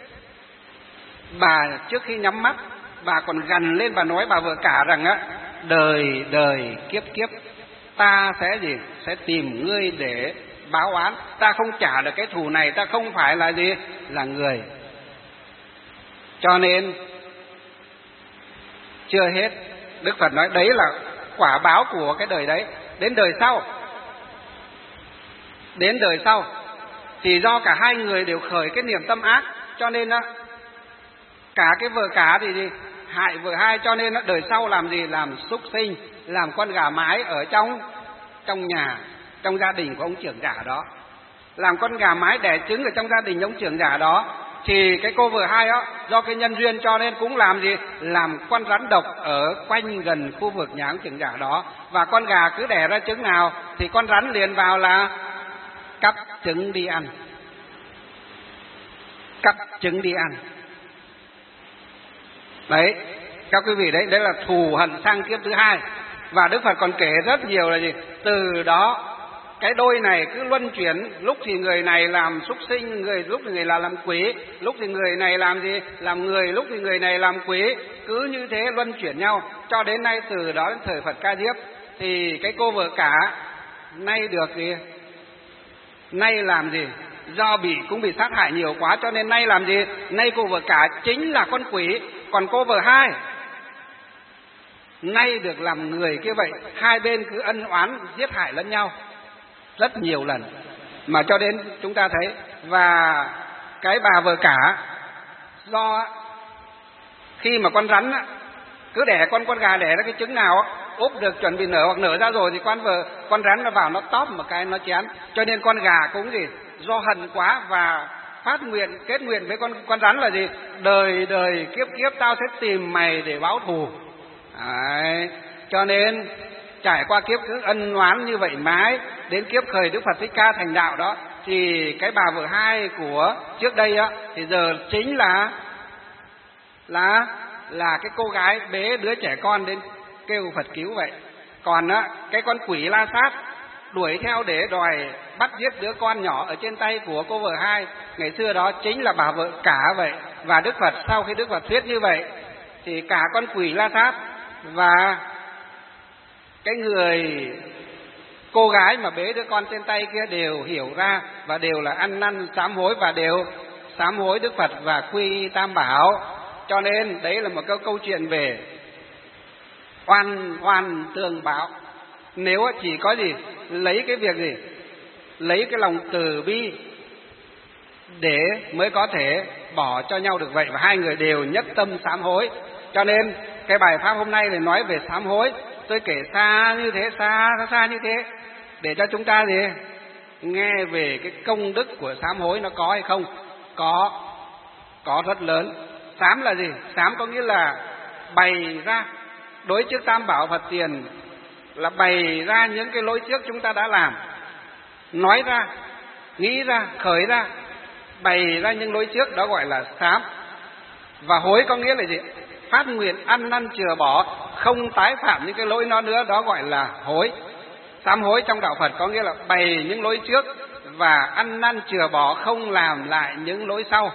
trước khi nhắm mắt, bà còn gằn lên, bà nói bà vợ cả rằng á: đời đời kiếp kiếp ta sẽ tìm ngươi để báo oán. Ta không trả được cái thù này, ta không phải là người. Cho nên chưa hết, Đức Phật nói đấy là quả báo của cái đời đấy. Đến đời sau thì do cả hai người đều khởi cái niềm tâm ác, cho nên cả cái vợ cả thì hại vợ hai, cho nên đời sau làm gì? Làm súc sinh, làm con gà mái ở trong nhà, trong gia đình của ông trưởng giả đó, làm con gà mái đẻ trứng ở trong gia đình ông trưởng giả đó. Thì cái cô vợ hai đó do cái nhân duyên cho nên cũng làm con rắn độc ở quanh gần khu vực nhà ông trưởng giả đó. Và con gà cứ đẻ ra trứng nào thì con rắn liền vào là cắp trứng đi ăn. Đấy, các quý vị, đấy là thù hận sang kiếp thứ hai. Và Đức Phật còn kể rất nhiều là từ đó cái đôi này cứ luân chuyển, lúc thì người này làm súc sinh, lúc thì người là làm quỷ, lúc thì người này làm người, lúc thì người này làm quỷ, cứ như thế luân chuyển nhau cho đến nay. Từ đó đến thời Phật Ca Diếp thì cái cô vợ cả nay nay làm gì? Do cũng bị sát hại nhiều quá, cho nên nay làm gì? Nay cô vợ cả chính là con quỷ, còn cô vợ hai nay được làm người kia. Vậy hai bên cứ ân oán giết hại lẫn nhau rất nhiều lần, mà cho đến chúng ta thấy. Và cái bà vợ cả, do khi mà con rắn cứ đẻ con gà đẻ ra cái trứng nào úp được chuẩn bị nở hoặc nở ra rồi thì con rắn nó vào nó tóp một cái nó chén, cho nên con gà cũng do hận quá và kết nguyện với con rắn là đời đời kiếp kiếp tao sẽ tìm mày để báo thù. Đấy, cho nên trải qua kiếp cứ ân oán như vậy mãi, đến kiếp khởi Đức Phật Thích Ca thành đạo đó, thì cái bà vợ hai của trước đây thì giờ chính là cái cô gái bế đứa trẻ con đến kêu Phật cứu vậy. Còn cái con quỷ La Sát đuổi theo để đòi bắt giết đứa con nhỏ ở trên tay của cô vợ hai ngày xưa đó chính là bà vợ cả vậy. Và Đức Phật sau khi Đức Phật thuyết như vậy thì cả con quỷ La Sát và cái người cô gái mà bế đứa con trên tay kia đều hiểu ra và đều là ăn năn sám hối, và đều sám hối Đức Phật và quy y Tam Bảo. Cho nên đấy là một câu chuyện về oan tương báo. Nếu chỉ có lấy cái việc lấy cái lòng từ bi để mới có thể bỏ cho nhau được vậy, và hai người đều nhất tâm sám hối. Cho nên cái bài pháp hôm nay là nói về sám hối. Tôi kể xa như thế, xa như thế để cho chúng ta nghe về cái công đức của sám hối nó có hay không. Có rất lớn. Sám là gì? Sám có nghĩa là bày ra đối trước Tam Bảo Phật tiền, là bày ra những cái lỗi trước chúng ta đã làm, nói ra, nghĩ ra, khởi ra, bày ra những lỗi trước, đó gọi là sám. Và hối có nghĩa là gì? Phát nguyện ăn năn chừa bỏ, không tái phạm những cái lỗi nó nữa, đó gọi là hối. Sám hối trong đạo Phật có nghĩa là bày những lỗi trước và ăn năn chừa bỏ, không làm lại những lỗi sau.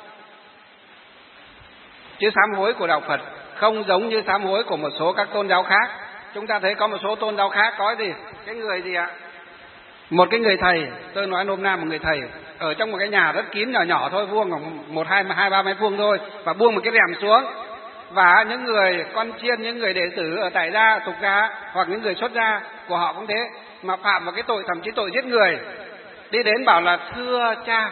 Chứ sám hối của đạo Phật không giống như sám hối của một số các tôn giáo khác. Chúng ta thấy có một số tôn giáo khác có gì? Cái người gì ạ? Một cái người thầy, tôi nói nôm na một người thầy, ở trong một cái nhà rất kín nhỏ nhỏ thôi, vuông khoảng 1-2-3 mét vuông thôi, và buông một cái rèm xuống. Và những người con chiên, những người đệ tử ở tại gia, tục gia hoặc những người xuất gia của họ cũng thế, mà phạm vào cái tội, thậm chí tội giết người, đi đến bảo là thưa cha,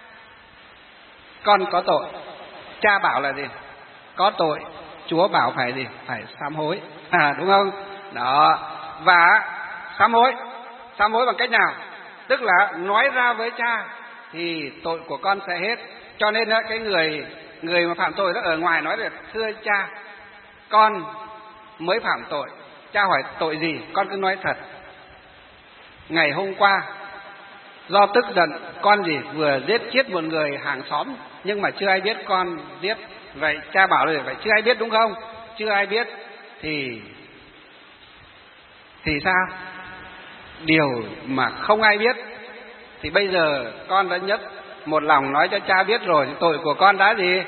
con có tội. Cha bảo là gì? Có tội. Chúa bảo phải gì? Phải sám hối, đúng không? Đó. Và sám hối bằng cách nào? Tức là nói ra với cha thì tội của con sẽ hết. Cho nên cái người mà phạm tội đó ở ngoài nói là thưa cha, con mới phạm tội. Cha hỏi tội gì? Con cứ nói thật. Ngày hôm qua do tức giận con gì vừa giết chết một người hàng xóm, nhưng mà chưa ai biết con giết. Vậy cha bảo là vậy, chưa ai biết đúng không? Chưa ai biết thì sao? Điều mà không ai biết thì bây giờ con đã nhất một lòng nói cho cha biết rồi, tội của con đã gì?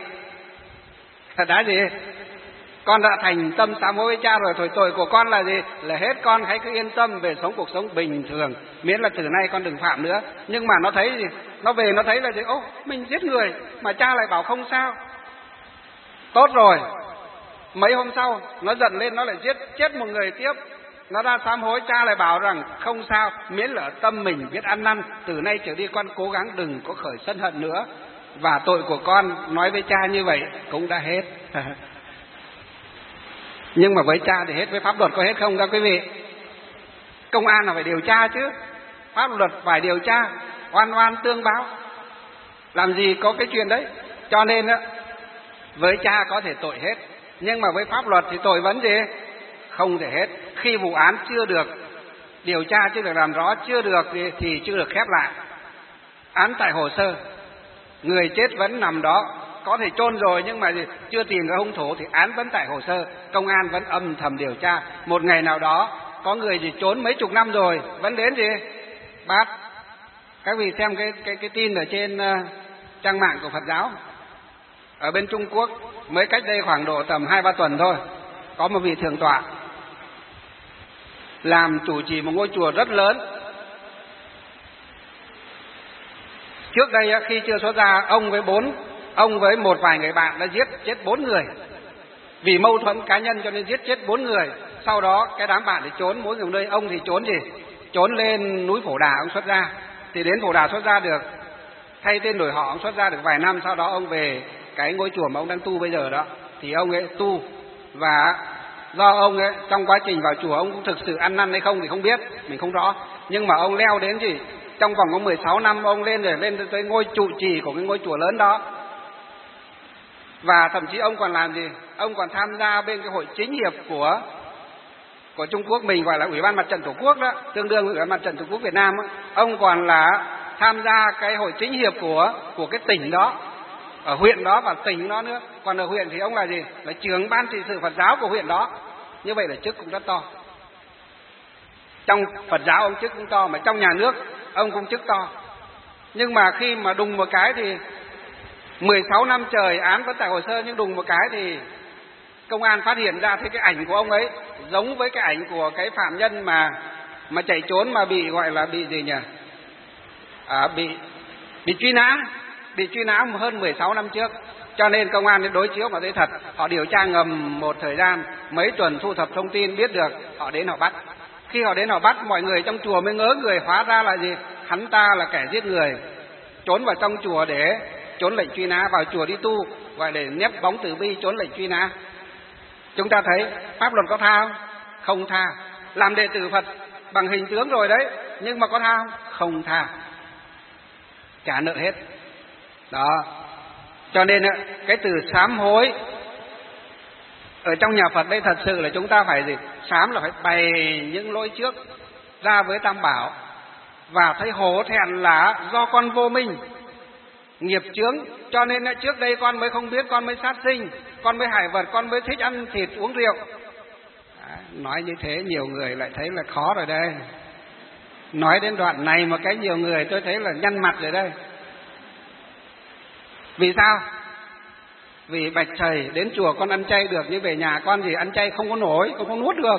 Con đã thành tâm sám hối với cha rồi, thôi tội của con là gì? Là hết, con hãy cứ yên tâm về sống cuộc sống bình thường, miễn là từ nay con đừng phạm nữa. Nhưng mà nó thấy gì? Nó về nó thấy là gì? Ô, mình giết người mà cha lại bảo không sao. Tốt rồi, mấy hôm sau nó giận lên, nó lại giết chết một người tiếp. Nó ra sám hối, cha lại bảo rằng không sao, miễn là tâm mình biết ăn năn, từ nay trở đi con cố gắng đừng có khởi sân hận nữa. Và tội của con nói với cha như vậy cũng đã hết. Nhưng mà với cha thì hết, với pháp luật có hết không các quý vị? Công an là phải điều tra chứ, pháp luật phải điều tra, oan oan tương báo, làm gì có cái chuyện đấy. Cho nên á, với cha có thể tội hết, nhưng mà với pháp luật thì tội vẫn gì? Không thể hết. Khi vụ án chưa được điều tra, chưa được làm rõ, chưa được thì chưa được khép lại. Án tại hồ sơ, người chết vẫn nằm đó, có thể chôn rồi nhưng mà chưa tìm ra hung thủ thì án vẫn tại hồ sơ, công an vẫn âm thầm điều tra. Một ngày nào đó có người gì trốn mấy chục năm rồi vẫn đến gì bắt. Các vị xem cái tin ở trên trang mạng của Phật giáo ở bên Trung Quốc, mới cách đây khoảng độ tầm 2-3 tuần thôi, có một vị thượng tọa làm chủ trì một ngôi chùa rất lớn. Trước đây khi chưa xuất gia, ông với một vài người bạn đã giết chết 4 người vì mâu thuẫn cá nhân, cho nên giết chết 4 người. Sau đó cái đám bạn thì trốn mỗi người một nơi. Ông thì trốn gì? Trốn lên núi Phổ Đà ông xuất gia. Thì đến Phổ Đà xuất gia được, thay tên đổi họ, ông xuất gia được vài năm. Sau đó ông về cái ngôi chùa mà ông đang tu bây giờ đó, thì ông ấy tu. Và do ông ấy trong quá trình vào chùa ông cũng thực sự ăn năn hay không thì không biết, mình không rõ. Nhưng mà ông leo đến gì, trong vòng có 16 năm ông lên tới ngôi trụ trì của cái ngôi chùa lớn đó. Và thậm chí ông còn làm gì? Ông còn tham gia bên cái hội chính hiệp của Trung Quốc mình, gọi là Ủy ban Mặt trận Tổ quốc đó, tương đương với Ủy ban Mặt trận Tổ quốc Việt Nam đó. Ông còn là tham gia cái hội chính hiệp của cái tỉnh đó, ở huyện đó và tỉnh đó nữa. Còn ở huyện thì ông là gì? Là trưởng ban trị sự Phật giáo của huyện đó. Như vậy là chức cũng rất to. Trong Phật giáo ông chức cũng to, mà trong nhà nước ông cũng chức to. Nhưng mà khi mà đùng một cái thì 16 năm trời án vẫn tại hồ sơ, nhưng đùng một cái thì công an phát hiện ra thấy cái ảnh của ông ấy giống với cái ảnh của cái phạm nhân mà chạy trốn, mà bị gọi là bị gì nhỉ? Bị truy nã hơn 16 năm trước. Cho nên công an đến đối chiếu mà thấy thật. Họ điều tra ngầm một thời gian, mấy tuần thu thập thông tin biết được, họ đến họ bắt. Khi họ đến họ bắt, mọi người trong chùa mới ngớ người, hóa ra là gì? Hắn ta là kẻ giết người, trốn vào trong chùa để trốn lệnh truy nã, vào chùa đi tu, gọi để nép bóng từ bi, trốn lệnh truy nã. Chúng ta thấy pháp luật có tha không? Không tha. Làm đệ tử Phật bằng hình tướng rồi đấy, nhưng mà có tha không? Không tha. Trả nợ hết. Đó. Cho nên cái từ sám hối ở trong nhà Phật đây thật sự là chúng ta phải gì? Sám là phải bày những lỗi trước ra với Tam Bảo, và thấy hổ thẹn là do con vô minh, nghiệp chướng, cho nên trước đây con mới không biết, con mới sát sinh, con mới hại vật, con mới thích ăn thịt uống rượu. Nói như thế nhiều người lại thấy là khó rồi đây. Nói đến đoạn này mà cái nhiều người tôi thấy là nhăn mặt rồi đây. Vì sao? Vì bạch thầy đến chùa con ăn chay được, nhưng về nhà con gì ăn chay không có nổi, không có nuốt được.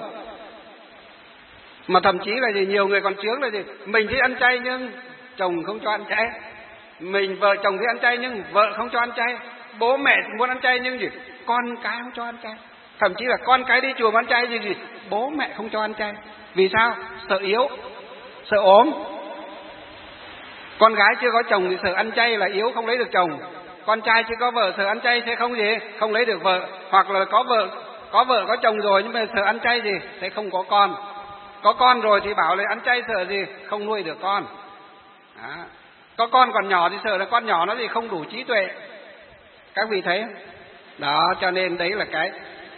Mà thậm chí là gì, nhiều người còn chướng là gì, mình thì ăn chay nhưng chồng không cho ăn chay, mình vợ chồng thì ăn chay nhưng vợ không cho ăn chay, bố mẹ muốn ăn chay nhưng gì con cái không cho ăn chay, thậm chí là con cái đi chùa mà ăn chay gì bố mẹ không cho ăn chay. Vì sao? Sợ yếu, sợ ốm. Con gái chưa có chồng thì sợ ăn chay là yếu không lấy được chồng, con trai chưa có vợ sợ ăn chay sẽ không lấy được vợ, hoặc là có vợ có chồng rồi nhưng mà sợ ăn chay gì sẽ không có con. Có con rồi thì bảo là ăn chay sợ gì không nuôi được con. Đó. Có con còn nhỏ thì sợ là con nhỏ nó gì không đủ trí tuệ. Các vị thấy không? Đó, cho nên đấy là cái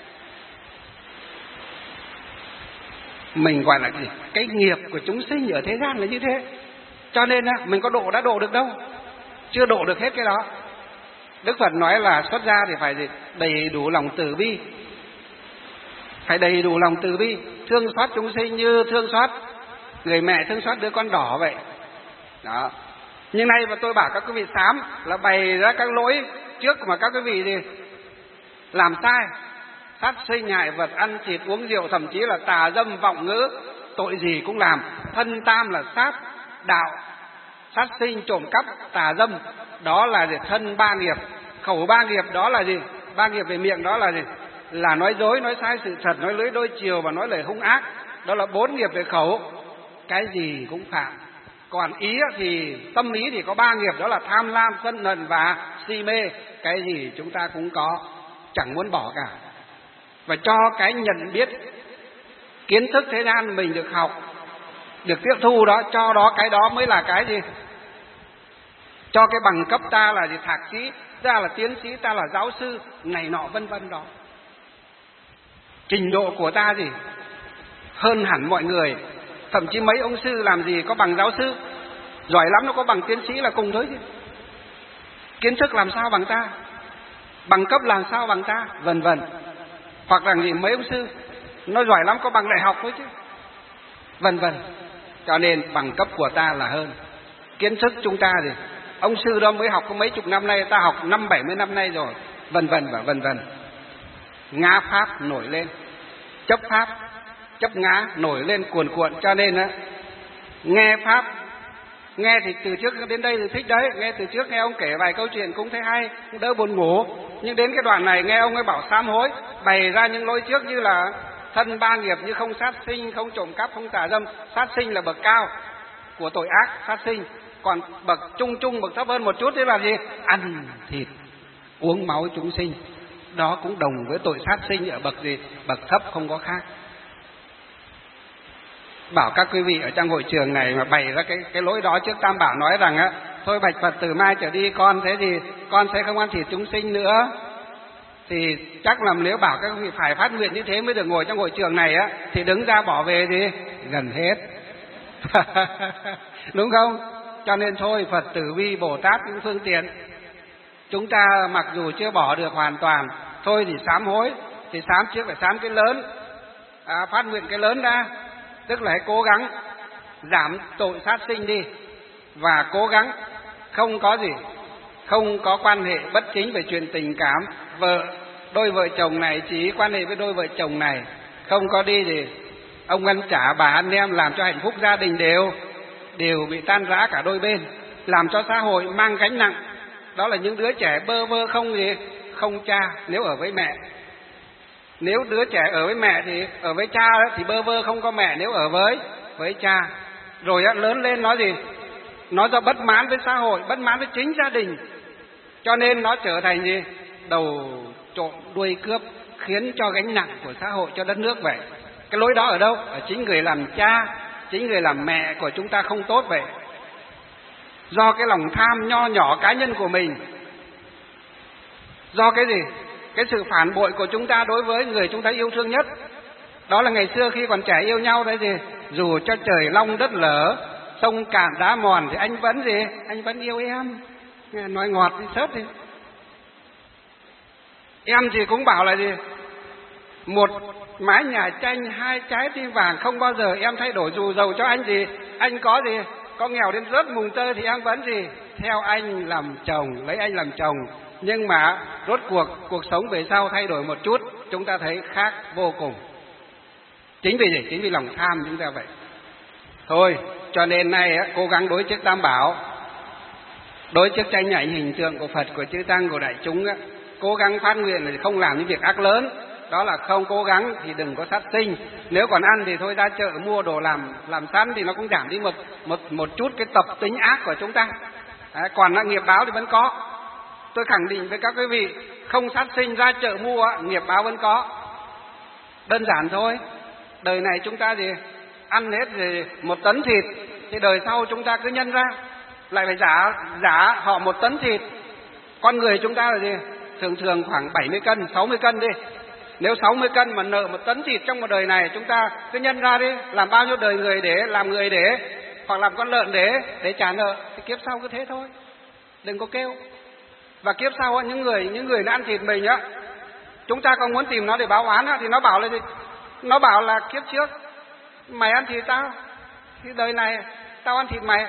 mình gọi là gì? Cái nghiệp của chúng sinh ở thế gian là như thế. Cho nên mình có đã độ được đâu, chưa độ được hết cái đó. Đức Phật nói là xuất gia thì phải gì? Đầy đủ lòng từ bi. Phải đầy đủ lòng từ bi, thương xót chúng sinh như thương xót người mẹ thương xót đứa con đỏ vậy. Đó. Nhưng nay mà tôi bảo các quý vị sám là bày ra các lỗi trước mà các quý vị gì làm sai. Sát sinh, hại vật, ăn thịt, uống rượu, thậm chí là tà dâm, vọng ngữ, tội gì cũng làm. Thân tam là sát đạo, sát sinh, trộm cắp, tà dâm, đó là gì? Thân ba nghiệp. Khẩu ba nghiệp đó là gì? Ba nghiệp về miệng đó là gì? Là nói dối, nói sai sự thật, nói lưỡi đôi chiều và nói lời hung ác. Đó là 4 nghiệp về khẩu, cái gì cũng phạm. Còn ý thì tâm ý thì có 3 nghiệp, đó là tham lam, sân hận và si mê. Cái gì chúng ta cũng có, chẳng muốn bỏ cả. Và cho cái nhận biết kiến thức thế gian mình được học, được tiếp thu đó, cho đó cái đó mới là cái gì? Cho cái bằng cấp ta là gì? Thạc sĩ, ta là tiến sĩ, ta là giáo sư, này nọ vân vân đó. Trình độ của ta gì? Hơn hẳn mọi người. Thậm chí mấy ông sư làm gì có bằng giáo sư, giỏi lắm nó có bằng tiến sĩ là cùng thôi chứ. Kiến thức làm sao bằng ta, bằng cấp làm sao bằng ta, vân vân. Hoặc rằng gì mấy ông sư nó giỏi lắm có bằng đại học thôi chứ, vân vân. Cho nên bằng cấp của ta là hơn. Kiến thức chúng ta thì ông sư đó mới học có mấy chục năm nay, ta học 50-70 năm nay rồi, vân vân và vân vân. Ngã pháp nổi lên, chấp pháp, chấp ngã nổi lên cuồn cuộn. Cho nên á, nghe pháp, nghe thì từ trước đến đây thì thích đấy, nghe từ trước nghe ông kể vài câu chuyện cũng thấy hay, cũng đỡ buồn ngủ. Nhưng đến cái đoạn này nghe ông ấy bảo sám hối, bày ra những lỗi trước như là thân ba nghiệp, như không sát sinh, không trộm cắp, không tà dâm. Sát sinh là bậc cao của tội ác, sát sinh. Còn bậc trung, bậc thấp hơn một chút thế là gì? Ăn thịt, uống máu chúng sinh. Đó cũng đồng với tội sát sinh ở bậc gì? Bậc thấp, không có khác. Bảo các quý vị ở trong hội trường này mà bày ra cái lỗi đó trước Tam Bảo nói rằng á, thôi bạch Phật từ mai trở đi con thế gì, con sẽ không ăn thịt chúng sinh nữa, thì chắc là nếu bảo các quý vị phải phát nguyện như thế mới được ngồi trong hội trường này á, thì đứng ra bỏ về thì gần hết. Đúng không? Cho nên thôi, Phật tử vi Bồ Tát những phương tiện. Chúng ta mặc dù chưa bỏ được hoàn toàn, thôi thì sám hối, thì sám trước phải sám cái lớn, phát nguyện cái lớn ra. Tức là hãy cố gắng giảm tội sát sinh đi, và cố gắng không có gì, không có quan hệ bất chính về chuyện tình cảm. Đôi vợ chồng này chỉ quan hệ với đôi vợ chồng này, không có đi thì ông ăn chả bà anh em, làm cho hạnh phúc gia đình đều bị tan rã cả đôi bên, làm cho xã hội mang gánh nặng. Đó là những đứa trẻ bơ vơ không cha nếu ở với mẹ. Nếu đứa trẻ ở với mẹ thì ở với cha thì bơ vơ không có mẹ nếu ở với cha. Rồi lớn lên nó gì? Nó do bất mãn với xã hội, bất mãn với chính gia đình. Cho nên nó trở thành gì? Đầu trộm đuôi cướp, khiến cho gánh nặng của xã hội, cho đất nước vậy. Cái lỗi đó ở đâu? Ở chính người làm cha, chính người làm mẹ của chúng ta không tốt vậy. Do cái lòng tham nho nhỏ cá nhân của mình. Do cái gì? Cái sự phản bội của chúng ta đối với người chúng ta yêu thương nhất. Đó là ngày xưa khi còn trẻ yêu nhau đấy gì? Dù cho trời long đất lở, sông cạn đá mòn thì anh vẫn gì? Anh vẫn yêu em. Nói ngọt đi sớt đi. Em thì cũng bảo là gì? một mái nhà tranh, 2 trái tim vàng, không bao giờ em thay đổi dù giàu cho anh gì. Anh có gì, có nghèo đến rớt mùng tơi thì em vẫn gì, theo anh làm chồng, lấy anh làm chồng. Nhưng mà rốt cuộc sống về sau thay đổi một chút, chúng ta thấy khác vô cùng. Chính vì gì? Chính vì lòng tham chúng ta vậy. Thôi, cho nên nay cố gắng đối trước Tam Bảo, đối trước tranh ảnh hình tượng của Phật, của chư Tăng, của đại chúng, cố gắng phát nguyện là không làm những việc ác lớn. Đó là không cố gắng thì đừng có sát sinh. Nếu còn ăn thì thôi ra chợ mua đồ làm sẵn thì nó cũng giảm đi một chút cái tập tính ác của chúng ta. Còn nghiệp báo thì vẫn có. Tôi khẳng định với các quý vị, không sát sinh ra chợ mua, nghiệp báo vẫn có. Đơn giản thôi. Đời này chúng ta gì ăn hết thì 1 tấn thịt, thì đời sau chúng ta cứ nhân ra lại phải giả họ 1 tấn thịt. Con người chúng ta là gì? Thường khoảng 70 cân, 60 cân đi. Nếu 60 cân mà nợ 1 tấn thịt trong một đời này, chúng ta cứ nhân ra đi, làm bao nhiêu đời người để làm người để, hoặc làm con lợn để trả nợ, thì kiếp sau cứ thế thôi. Đừng có kêu. Và kiếp sau những người nó ăn thịt mình á, chúng ta còn muốn tìm nó để báo oán á, thì nó bảo là gì? Nó bảo là kiếp trước mày ăn thịt tao, thì đời này tao ăn thịt mày.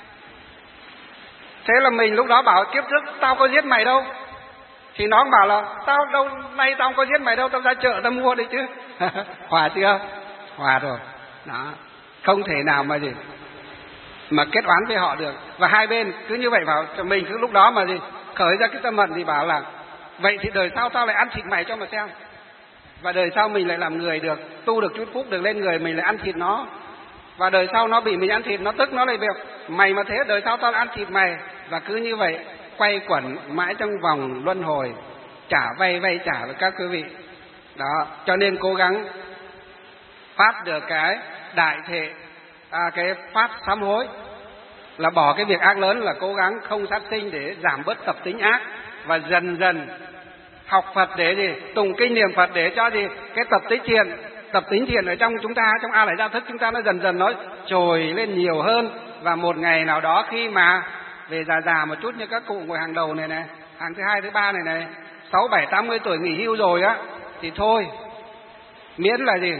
Thế là mình lúc đó bảo kiếp trước tao có giết mày đâu, thì nó bảo là tao đâu, nay tao không có giết mày đâu, tao ra chợ tao mua đấy chứ. Hòa chưa? Hòa rồi. Đó, không thể nào mà kết oán với họ được. Và hai bên cứ như vậy vào, mình cứ lúc đó mà khởi ra cái tâm hận thì bảo là vậy thì đời sau tao lại ăn thịt mày cho mà xem. Và đời sau mình lại làm người được, tu được chút phúc được lên người, mình lại ăn thịt nó. Và đời sau nó bị mình ăn thịt, nó tức, nó lại việc mày mà thế, đời sau tao ăn thịt mày. Và cứ như vậy quay quẩn mãi trong vòng luân hồi, trả vay trả với các quý vị. Đó, cho nên cố gắng phát được cái đại thệ, cái phát sám hối, là bỏ cái việc ác lớn, là cố gắng không sát sinh để giảm bớt tập tính ác, và dần dần học Phật để gì? Tùng kinh niệm Phật để cho gì? Cái tập tính thiện ở trong chúng ta, trong A Lại Gia Thức chúng ta nó dần dần nó trồi lên nhiều hơn. Và một ngày nào đó khi mà về già một chút, như các cụ ngồi hàng đầu này, hàng thứ 2, thứ 3 này, 6, 7, 80 tuổi nghỉ hưu rồi á, thì thôi, miễn là gì?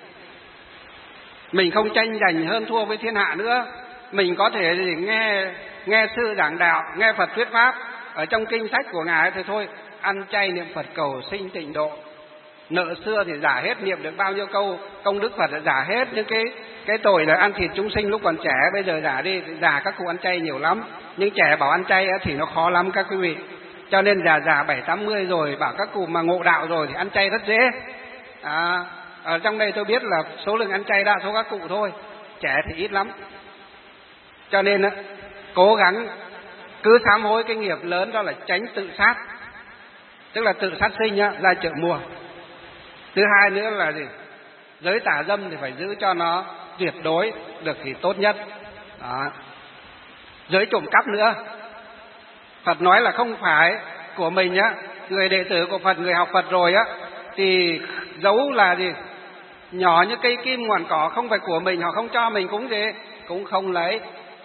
Mình không tranh giành hơn thua với thiên hạ nữa. Mình có thể gì nghe sư giảng đạo, nghe Phật thuyết pháp ở trong kinh sách của Ngài thì thôi, ăn chay niệm Phật cầu sinh tịnh độ. Nợ xưa thì giả hết, niệm được bao nhiêu câu công đức Phật là giả hết. Những cái tội là ăn thịt chúng sinh lúc còn trẻ, bây giờ giả đi. Giả các cụ ăn chay nhiều lắm, nhưng trẻ bảo ăn chay thì nó khó lắm các quý vị. Cho nên già 7, 80 rồi bảo các cụ mà ngộ đạo rồi thì ăn chay rất dễ. Ở trong đây tôi biết là số lượng ăn chay đa số các cụ thôi, trẻ thì ít lắm. Cho nên cố gắng cứ sám hối cái nghiệp lớn, đó là tránh tự sát, tức là tự sát sinh ra chợ mua. Thứ hai nữa là gì? Giới tà dâm thì phải giữ cho nó tuyệt đối được thì tốt nhất. Đó. Giới trộm cắp nữa, Phật nói là không phải của mình á, người đệ tử của Phật, người học Phật rồi á, thì giấu là gì? Nhỏ như cây kim ngọn cỏ, không phải của mình, họ không cho mình cũng không lấy.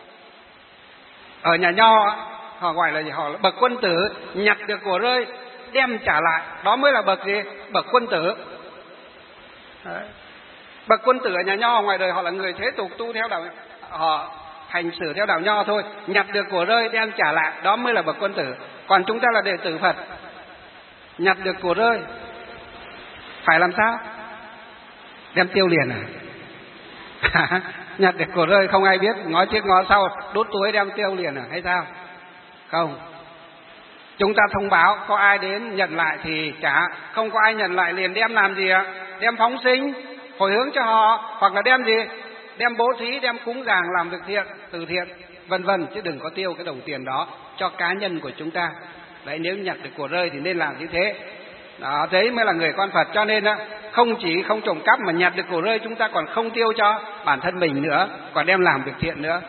Ở nhà Nho họ gọi là gì? Họ là bậc quân tử, nhặt được của rơi đem trả lại, đó mới là bậc gì? Bậc quân tử. Đấy. Bậc quân tử ở nhà Nho, ngoài đời họ là người thế tục tu theo đạo, họ hành xử theo đạo Nho thôi, nhặt được của rơi đem trả lại, đó mới là bậc quân tử. Còn chúng ta là đệ tử Phật, nhặt được của rơi phải làm sao? Đem tiêu liền à? Nhặt được của rơi không ai biết, ngó trước ngó sau, đốt túi đem tiêu liền à hay sao? Không. Chúng ta thông báo, có ai đến nhận lại thì trả, không có ai nhận lại liền đem làm gì ạ? Đem phóng sinh, hồi hướng cho họ, hoặc là đem gì? Đem bố thí, đem cúng dường, làm việc thiện, từ thiện, vân vân, chứ đừng có tiêu cái đồng tiền đó cho cá nhân của chúng ta. Đấy, nếu nhặt được của rơi thì nên làm như thế. Đó, đấy mới là người con Phật. Cho nên không chỉ không trộm cắp mà nhặt được của rơi chúng ta còn không tiêu cho bản thân mình nữa, còn đem làm việc thiện nữa.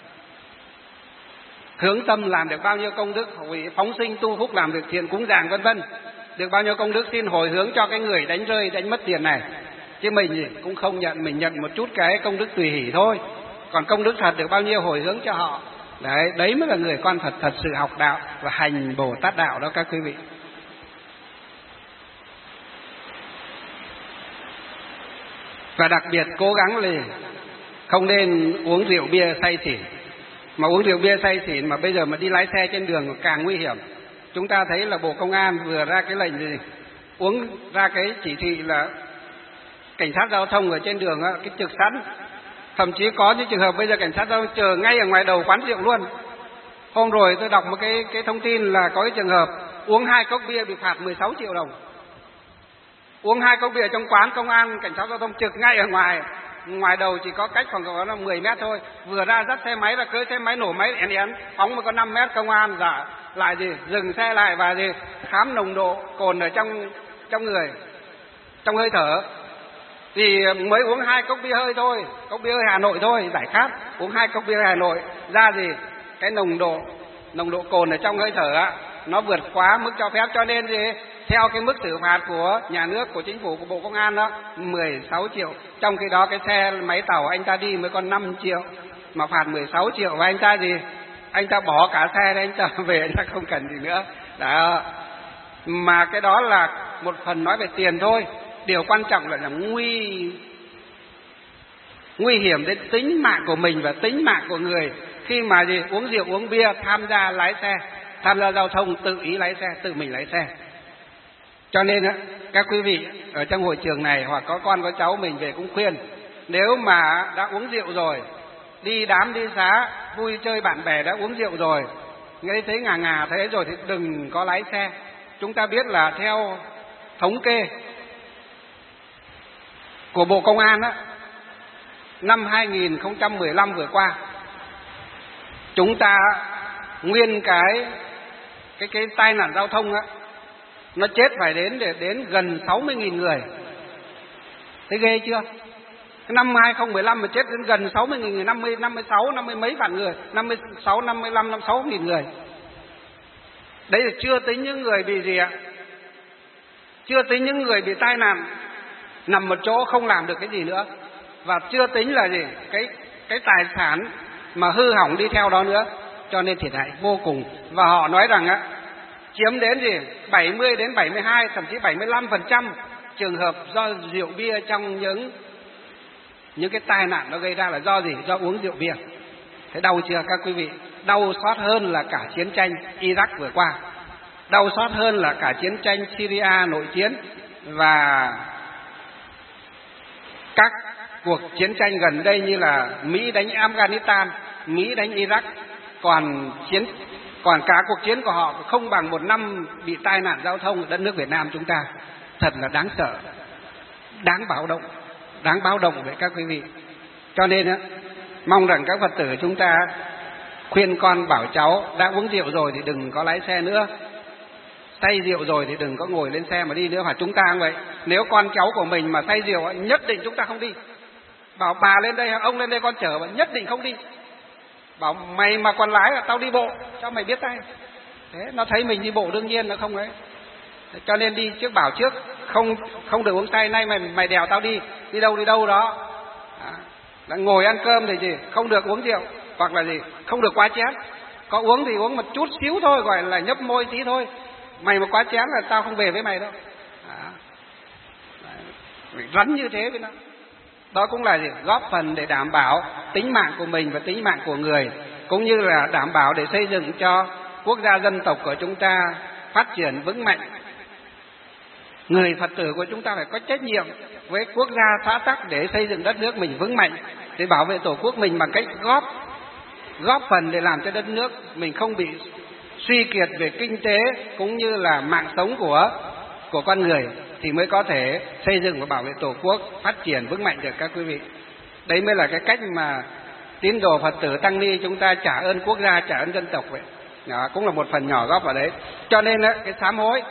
Hướng tâm làm được bao nhiêu công đức, phóng sinh tu phúc, làm việc thiện, cúng dường vân vân, được bao nhiêu công đức xin hồi hướng cho cái người đánh rơi, đánh mất tiền này. Chứ mình gì cũng không nhận, mình nhận một chút cái công đức tùy hỷ thôi, còn công đức thật được bao nhiêu hồi hướng cho họ. Đấy mới là người con Phật thật sự học đạo và hành Bồ Tát đạo đó các quý vị. Và đặc biệt cố gắng là không nên uống rượu bia say xỉn. Mà uống rượu bia say xỉn mà bây giờ mà đi lái xe trên đường càng nguy hiểm. Chúng ta thấy là Bộ Công an vừa ra cái lệnh gì, uống ra cái chỉ thị là cảnh sát giao thông ở trên đường á, cái trực sẵn. Thậm chí có những trường hợp bây giờ cảnh sát giao thông chờ ngay ở ngoài đầu quán rượu luôn. Hôm rồi tôi đọc một cái thông tin là có cái trường hợp uống 2 cốc bia bị phạt 16 triệu đồng. Uống 2 cốc bia trong quán, công an cảnh sát giao thông trực ngay ở ngoài đầu, chỉ có cách khoảng có 10 mét thôi. Vừa ra dắt xe máy là cưỡi xe máy nổ máy én phóng mà có 5 mét, công an giả lại dừng xe lại và khám nồng độ cồn ở trong người, trong hơi thở. Thì mới uống 2 cốc bia hơi thôi, cốc bia hơi Hà Nội thôi, giải khát, uống 2 cốc bia Hà Nội ra cái nồng độ cồn ở trong hơi thở á, nó vượt quá mức cho phép, cho nên theo cái mức xử phạt của nhà nước, của chính phủ, của Bộ Công an đó 16 triệu. Trong khi đó cái xe máy tàu anh ta đi mới còn 5 triệu mà phạt 16 triệu, và anh ta bỏ cả xe đấy, anh ta về, anh ta không cần gì nữa. Đó. Mà cái đó là một phần nói về tiền thôi. Điều quan trọng là nguy hiểm đến tính mạng của mình và tính mạng của người khi mà uống rượu uống bia, tham gia lái xe, tham gia giao thông, tự ý lái xe, tự mình lái xe. Cho nên các quý vị ở trong hội trường này hoặc có con có cháu mình về cũng khuyên, nếu mà đã uống rượu rồi, đi đám đi xá vui chơi bạn bè đã uống rượu rồi, nghe thấy ngà thế rồi thì đừng có lái xe. Chúng ta biết là theo thống kê của Bộ Công an á, năm 2015 vừa qua, chúng ta nguyên cái tai nạn giao thông á, nó chết phải đến gần 60.000 người. Thấy ghê chưa? Cái năm 2015 mà chết đến gần 60.000 người, 50 mấy vạn người, 56, 55, 56.000 người. Đấy là chưa tính những người bị gì ạ? Chưa tính những người bị tai nạn nằm một chỗ không làm được cái gì nữa, và chưa tính là cái tài sản mà hư hỏng đi theo đó nữa. Cho nên thiệt hại vô cùng. Và họ nói rằng á, chiếm đến 70 đến 72, thậm chí 75% trường hợp do rượu bia trong những cái tai nạn nó gây ra là do gì? Do uống rượu bia. Thế đau chưa các quý vị? Đau xót hơn là cả chiến tranh Iraq vừa qua, đau xót hơn là cả chiến tranh Syria nội chiến và các cuộc chiến tranh gần đây như là Mỹ đánh Afghanistan, Mỹ đánh Iraq. Còn cả cuộc chiến của họ không bằng một năm bị tai nạn giao thông ở đất nước Việt Nam chúng ta. Thật là đáng sợ, đáng báo động với các quý vị. Cho nên mong rằng các Phật tử chúng ta khuyên con bảo cháu đã uống rượu rồi thì đừng có lái xe nữa, say rượu rồi thì đừng có ngồi lên xe mà đi nữa. Và chúng ta cũng vậy, nếu con cháu của mình mà say rượu nhất định chúng ta không đi. Bảo bà lên đây, ông lên đây con chở, mà nhất định không đi. Bảo mày mà còn lái là tao đi bộ cho mày biết tay. Thế nó thấy mình đi bộ đương nhiên nó không ấy. Cho nên đi trước, bảo trước không được uống say. Nay mày đèo tao đi đâu đó. Là ngồi ăn cơm thì không được uống rượu, hoặc là không được quá chén. Có uống thì uống một chút xíu thôi, gọi là nhấp môi tí thôi. Mày mà quá chén là tao không về với mày đâu. Rắn như thế với nó. Đó cũng là góp phần để đảm bảo tính mạng của mình và tính mạng của người, cũng như là đảm bảo để xây dựng cho quốc gia dân tộc của chúng ta phát triển vững mạnh. Người Phật tử của chúng ta phải có trách nhiệm với quốc gia xã tắc để xây dựng đất nước mình vững mạnh, để bảo vệ tổ quốc mình bằng cách góp phần để làm cho đất nước mình không bị suy kiệt về kinh tế cũng như là mạng sống của con người, thì mới có thể xây dựng và bảo vệ tổ quốc phát triển vững mạnh được các quý vị. Đấy mới là cái cách mà tín đồ Phật tử tăng ni chúng ta trả ơn quốc gia, trả ơn dân tộc vậy. Đó cũng là một phần nhỏ góp vào đấy. Cho nên cái sám hối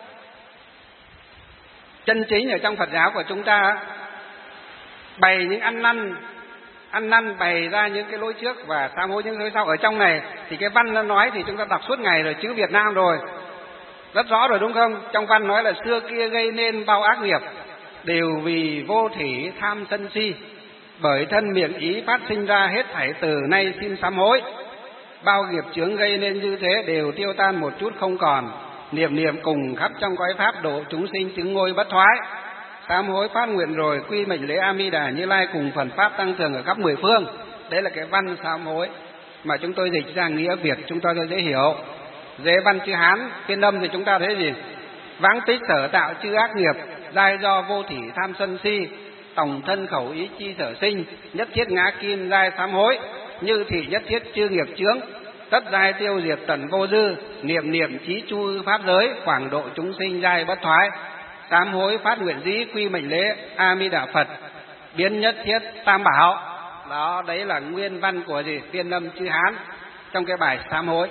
chân chính ở trong Phật giáo của chúng ta bày những ăn năn bày ra những cái lối trước và sám hối những lối sau. Ở trong này thì cái văn nó nói thì chúng ta đọc suốt ngày rồi, chữ Việt Nam rồi, rất rõ rồi đúng không? Trong văn nói là xưa kia gây nên bao ác nghiệp đều vì vô thỉ tham sân si, bởi thân miệng ý phát sinh ra, hết thảy từ nay xin sám hối. Bao nghiệp chướng gây nên như thế đều tiêu tan một chút không còn, niệm niệm cùng khắp trong cõi pháp độ chúng sinh chứng ngôi bất thoái. sám hối phát nguyện rồi, quy mệnh lễ A Di Đà Như Lai cùng phần pháp tăng thường ở khắp mười phương. Đấy là cái văn sám hối mà chúng tôi dịch ra nghĩa Việt chúng ta cho dễ hiểu. Dễ văn chữ Hán phiên âm thì chúng ta thấy gì? Vãng tích sở tạo chư ác nghiệp, giai do vô thỉ tham sân si, tổng thân khẩu ý chi sở sinh, nhất thiết ngã kim giai sám hối, như thị nhất thiết chư nghiệp chướng, tất giai tiêu diệt tận vô dư, niệm niệm trí chu pháp giới, quảng độ chúng sinh giai bất thoái. Sám hối phát nguyện dĩ, quy mệnh lễ A Di Đà Phật, biến nhất thiết tam bảo. Đó, đấy là nguyên văn của gì? Phiên âm chữ Hán trong cái bài sám hối.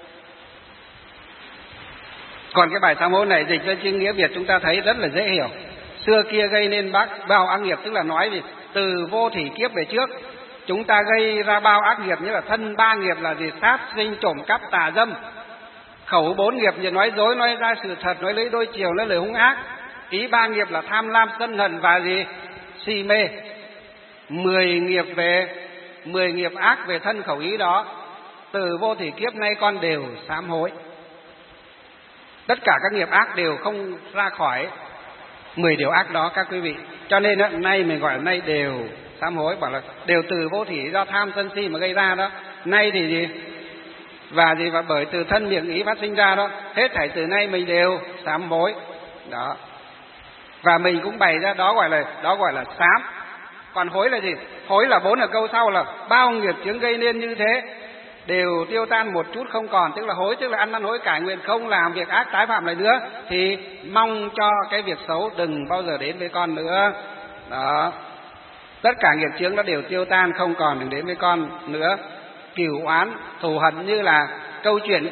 Còn cái bài sám hối này dịch ra chữ nghĩa Việt chúng ta thấy rất là dễ hiểu. Xưa kia gây nên bao ác nghiệp, tức là nói gì? Từ vô thỉ kiếp về trước chúng ta gây ra bao ác nghiệp, như là thân ba nghiệp là gì? Sát sinh, trộm cắp, tà dâm. Khẩu bốn nghiệp như nói dối, nói ra sự thật, nói lấy đôi chiều, nói lời hung ác. Ý ba nghiệp là tham lam, sân hận và gì? Si mê. 10 nghiệp ác về thân khẩu ý đó, từ vô thỉ kiếp nay con đều sám hối. Tất cả các nghiệp ác đều không ra khỏi 10 điều ác đó các quý vị. Cho nên đó, nay mình gọi là nay đều sám hối, bảo là đều từ vô thỉ do tham sân si mà gây ra đó. Nay thì gì? Và bởi từ thân miệng ý phát sinh ra đó, hết thảy từ nay mình đều sám hối. Đó. Và mình cũng bày ra đó gọi là sám. Còn hối là gì? Hối là 4 ở câu sau là bao nghiệp chướng gây nên như thế đều tiêu tan một chút không còn, tức là hối, tức là ăn năn hối cải nguyện không làm việc ác tái phạm lại nữa, thì mong cho cái việc xấu đừng bao giờ đến với con nữa. Đó. Tất cả nghiệp chướng đó đều tiêu tan không còn đừng đến với con nữa. Cửu oán thù hận như là câu chuyện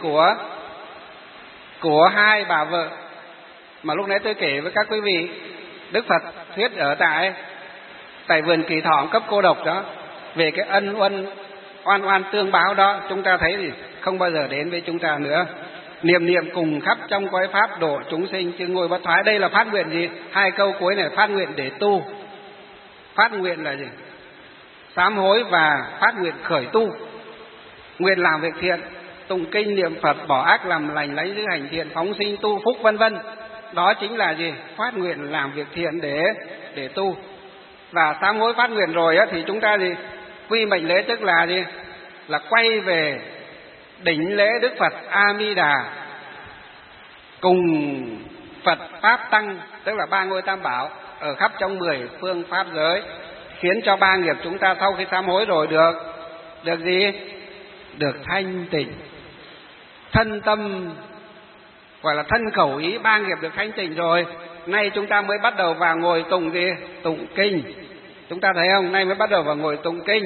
của hai bà vợ mà lúc nãy tôi kể với các quý vị. Đức Phật thuyết ở tại vườn Kỳ Thọ cấp cô độc đó, về cái ân oan tương báo đó, chúng ta thấy thì không bao giờ đến với chúng ta nữa. Niệm niệm cùng khắp trong cõi pháp độ chúng sinh chứ ngôi bất thoái. Đây là phát nguyện gì? 2 câu cuối này phát nguyện để tu. Phát nguyện là gì? Sám hối và phát nguyện khởi tu. Nguyện làm việc thiện, tụng kinh niệm Phật, bỏ ác làm lành, lấy giữ hành thiện, phóng sinh tu phúc vân vân. Đó chính là gì? Phát nguyện làm việc thiện để tu. Và sám hối phát nguyện rồi á, thì chúng ta gì? Quy mệnh lễ tức là gì? Là quay về đỉnh lễ Đức Phật A Di Đà cùng Phật Pháp Tăng, tức là 3 ngôi tam bảo ở khắp trong 10 phương pháp giới, khiến cho 3 nghiệp chúng ta sau khi sám hối rồi được gì? Được thanh tịnh. Thân tâm gọi là thân khẩu ý 3 nghiệp được thanh tịnh rồi. Nay chúng ta mới bắt đầu vào ngồi tụng gì? Tụng kinh. Chúng ta thấy không? Nay mới bắt đầu vào ngồi tụng kinh.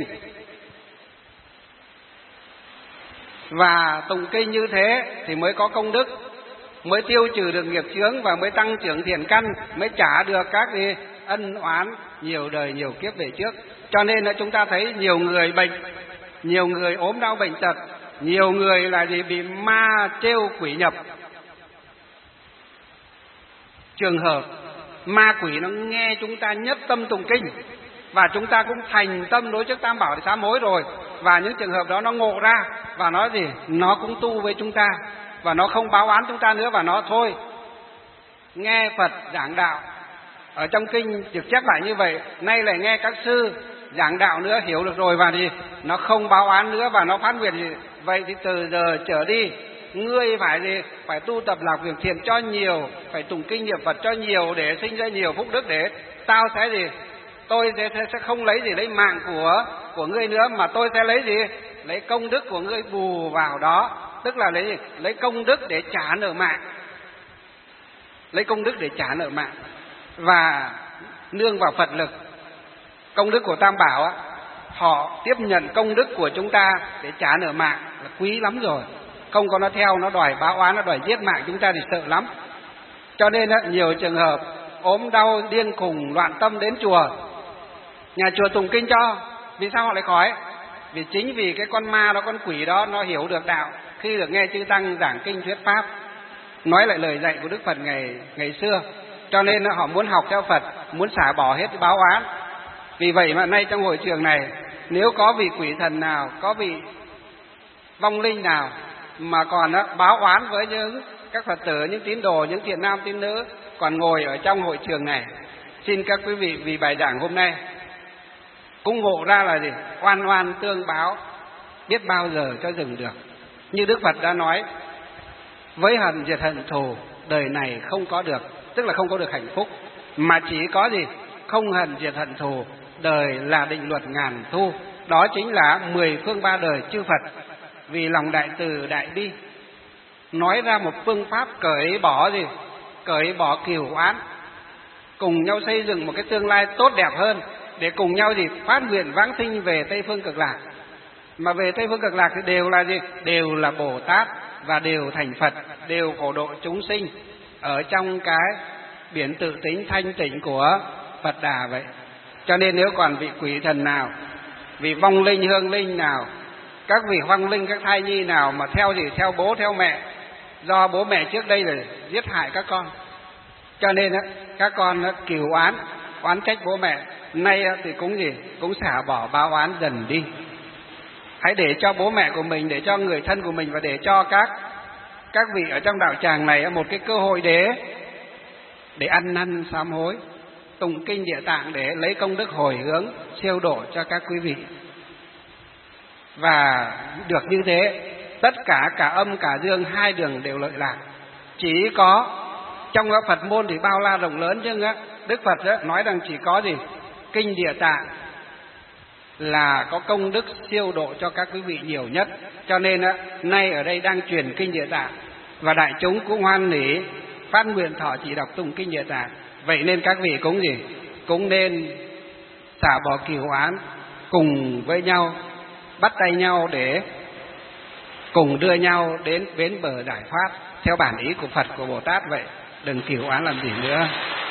Và tụng kinh như thế thì mới có công đức, mới tiêu trừ được nghiệp chướng và mới tăng trưởng thiện căn, mới trả được các ân oán nhiều đời nhiều kiếp về trước. Cho nên là chúng ta thấy nhiều người bệnh, nhiều người ốm đau bệnh tật, nhiều người là bị ma trêu quỷ nhập. Trường hợp ma quỷ nó nghe chúng ta nhất tâm tụng kinh và chúng ta cũng thành tâm đối trước tam bảo để sám hối rồi, và những trường hợp đó nó ngộ ra và nó gì? Nó cũng tu với chúng ta và nó không báo oán chúng ta nữa, và nó thôi nghe Phật giảng đạo ở trong kinh được chép lại như vậy, nay lại nghe các sư giảng đạo nữa, hiểu được rồi và gì? Nó không báo oán nữa và nó phát nguyện gì? Vậy thì từ giờ trở đi ngươi phải gì? Phải tu tập làm việc thiện cho nhiều, phải tụng kinh niệm Phật cho nhiều để sinh ra nhiều phúc đức, để tao sẽ gì? Tôi sẽ không lấy mạng của ngươi nữa, mà tôi sẽ lấy gì? Lấy công đức của ngươi bù vào đó, tức là lấy gì? Lấy công đức để trả nợ mạng, lấy công đức để trả nợ mạng. Và nương vào Phật lực, công đức của Tam Bảo á, họ tiếp nhận công đức của chúng ta để trả nợ mạng là quý lắm rồi. Không có nó theo, nó đòi báo oán, nó đòi giết mạng chúng ta thì sợ lắm. Cho nên á, nhiều trường hợp ốm đau điên khùng loạn tâm đến chùa, nhà chùa tụng kinh cho. Vì sao họ lại khỏi? Vì chính vì cái con ma đó, con quỷ đó, nó hiểu được đạo khi được nghe chư tăng giảng kinh thuyết pháp, nói lại lời dạy của Đức Phật ngày xưa. Cho nên họ muốn học theo Phật, muốn xả bỏ hết báo oán. Vì vậy mà nay trong hội trường này, nếu có vị quỷ thần nào, có vị vong linh nào mà còn báo oán với những các Phật tử, những tín đồ, những thiện nam tín nữ còn ngồi ở trong hội trường này, xin các quý vị vì bài giảng hôm nay cũng ngộ ra là gì? Oan oan tương báo, biết bao giờ cho dừng được. Như Đức Phật đã nói, với hận diệt hận thù, đời này không có được, tức là không có được hạnh phúc, mà chỉ có gì? Không hận diệt hận thù, đời là định luật ngàn thu. Đó chính là 10 phương ba đời chư Phật vì lòng đại từ đại bi nói ra một phương pháp cởi bỏ gì? Cởi bỏ cừu oán, cùng nhau xây dựng một cái tương lai tốt đẹp hơn, để cùng nhau gì? Phát nguyện vãng sinh về Tây Phương Cực Lạc. Mà về Tây Phương Cực Lạc thì đều là gì? Đều là Bồ Tát và đều thành Phật, đều phổ độ chúng sinh ở trong cái biển tự tính thanh tịnh của Phật Đà vậy. Cho nên nếu còn vị quỷ thần nào, vị vong linh hương linh nào, các vị hoang linh, các thai nhi nào mà theo gì? Theo bố theo mẹ, do bố mẹ trước đây là giết hại các con, cho nên các con cừu oán trách bố mẹ, nay thì cũng gì? Cũng xả bỏ báo oán dần đi. Hãy để cho bố mẹ của mình, để cho người thân của mình, và để cho các vị ở trong đạo tràng này một cái cơ hội để ăn năn sám hối, tụng kinh Địa Tạng để lấy công đức hồi hướng siêu độ cho các quý vị. Và được như thế, tất cả âm cả dương, hai đường đều lợi lạc. Chỉ có trong Phật môn thì bao la rộng lớn, nhưng Đức Phật nói rằng chỉ có gì? Kinh Địa Tạng là có công đức siêu độ cho các quý vị nhiều nhất. Cho nên nay ở đây đang truyền kinh Địa Tạng, và đại chúng cũng hoan hỉ phát nguyện thọ trì đọc tụng kinh Địa Tạng. Vậy nên các vị cũng gì? Cũng nên xả bỏ cừu oán, cùng với nhau bắt tay nhau để cùng đưa nhau đến bến bờ giải thoát theo bản ý của Phật, của Bồ Tát vậy. Đừng cừu oán làm gì nữa.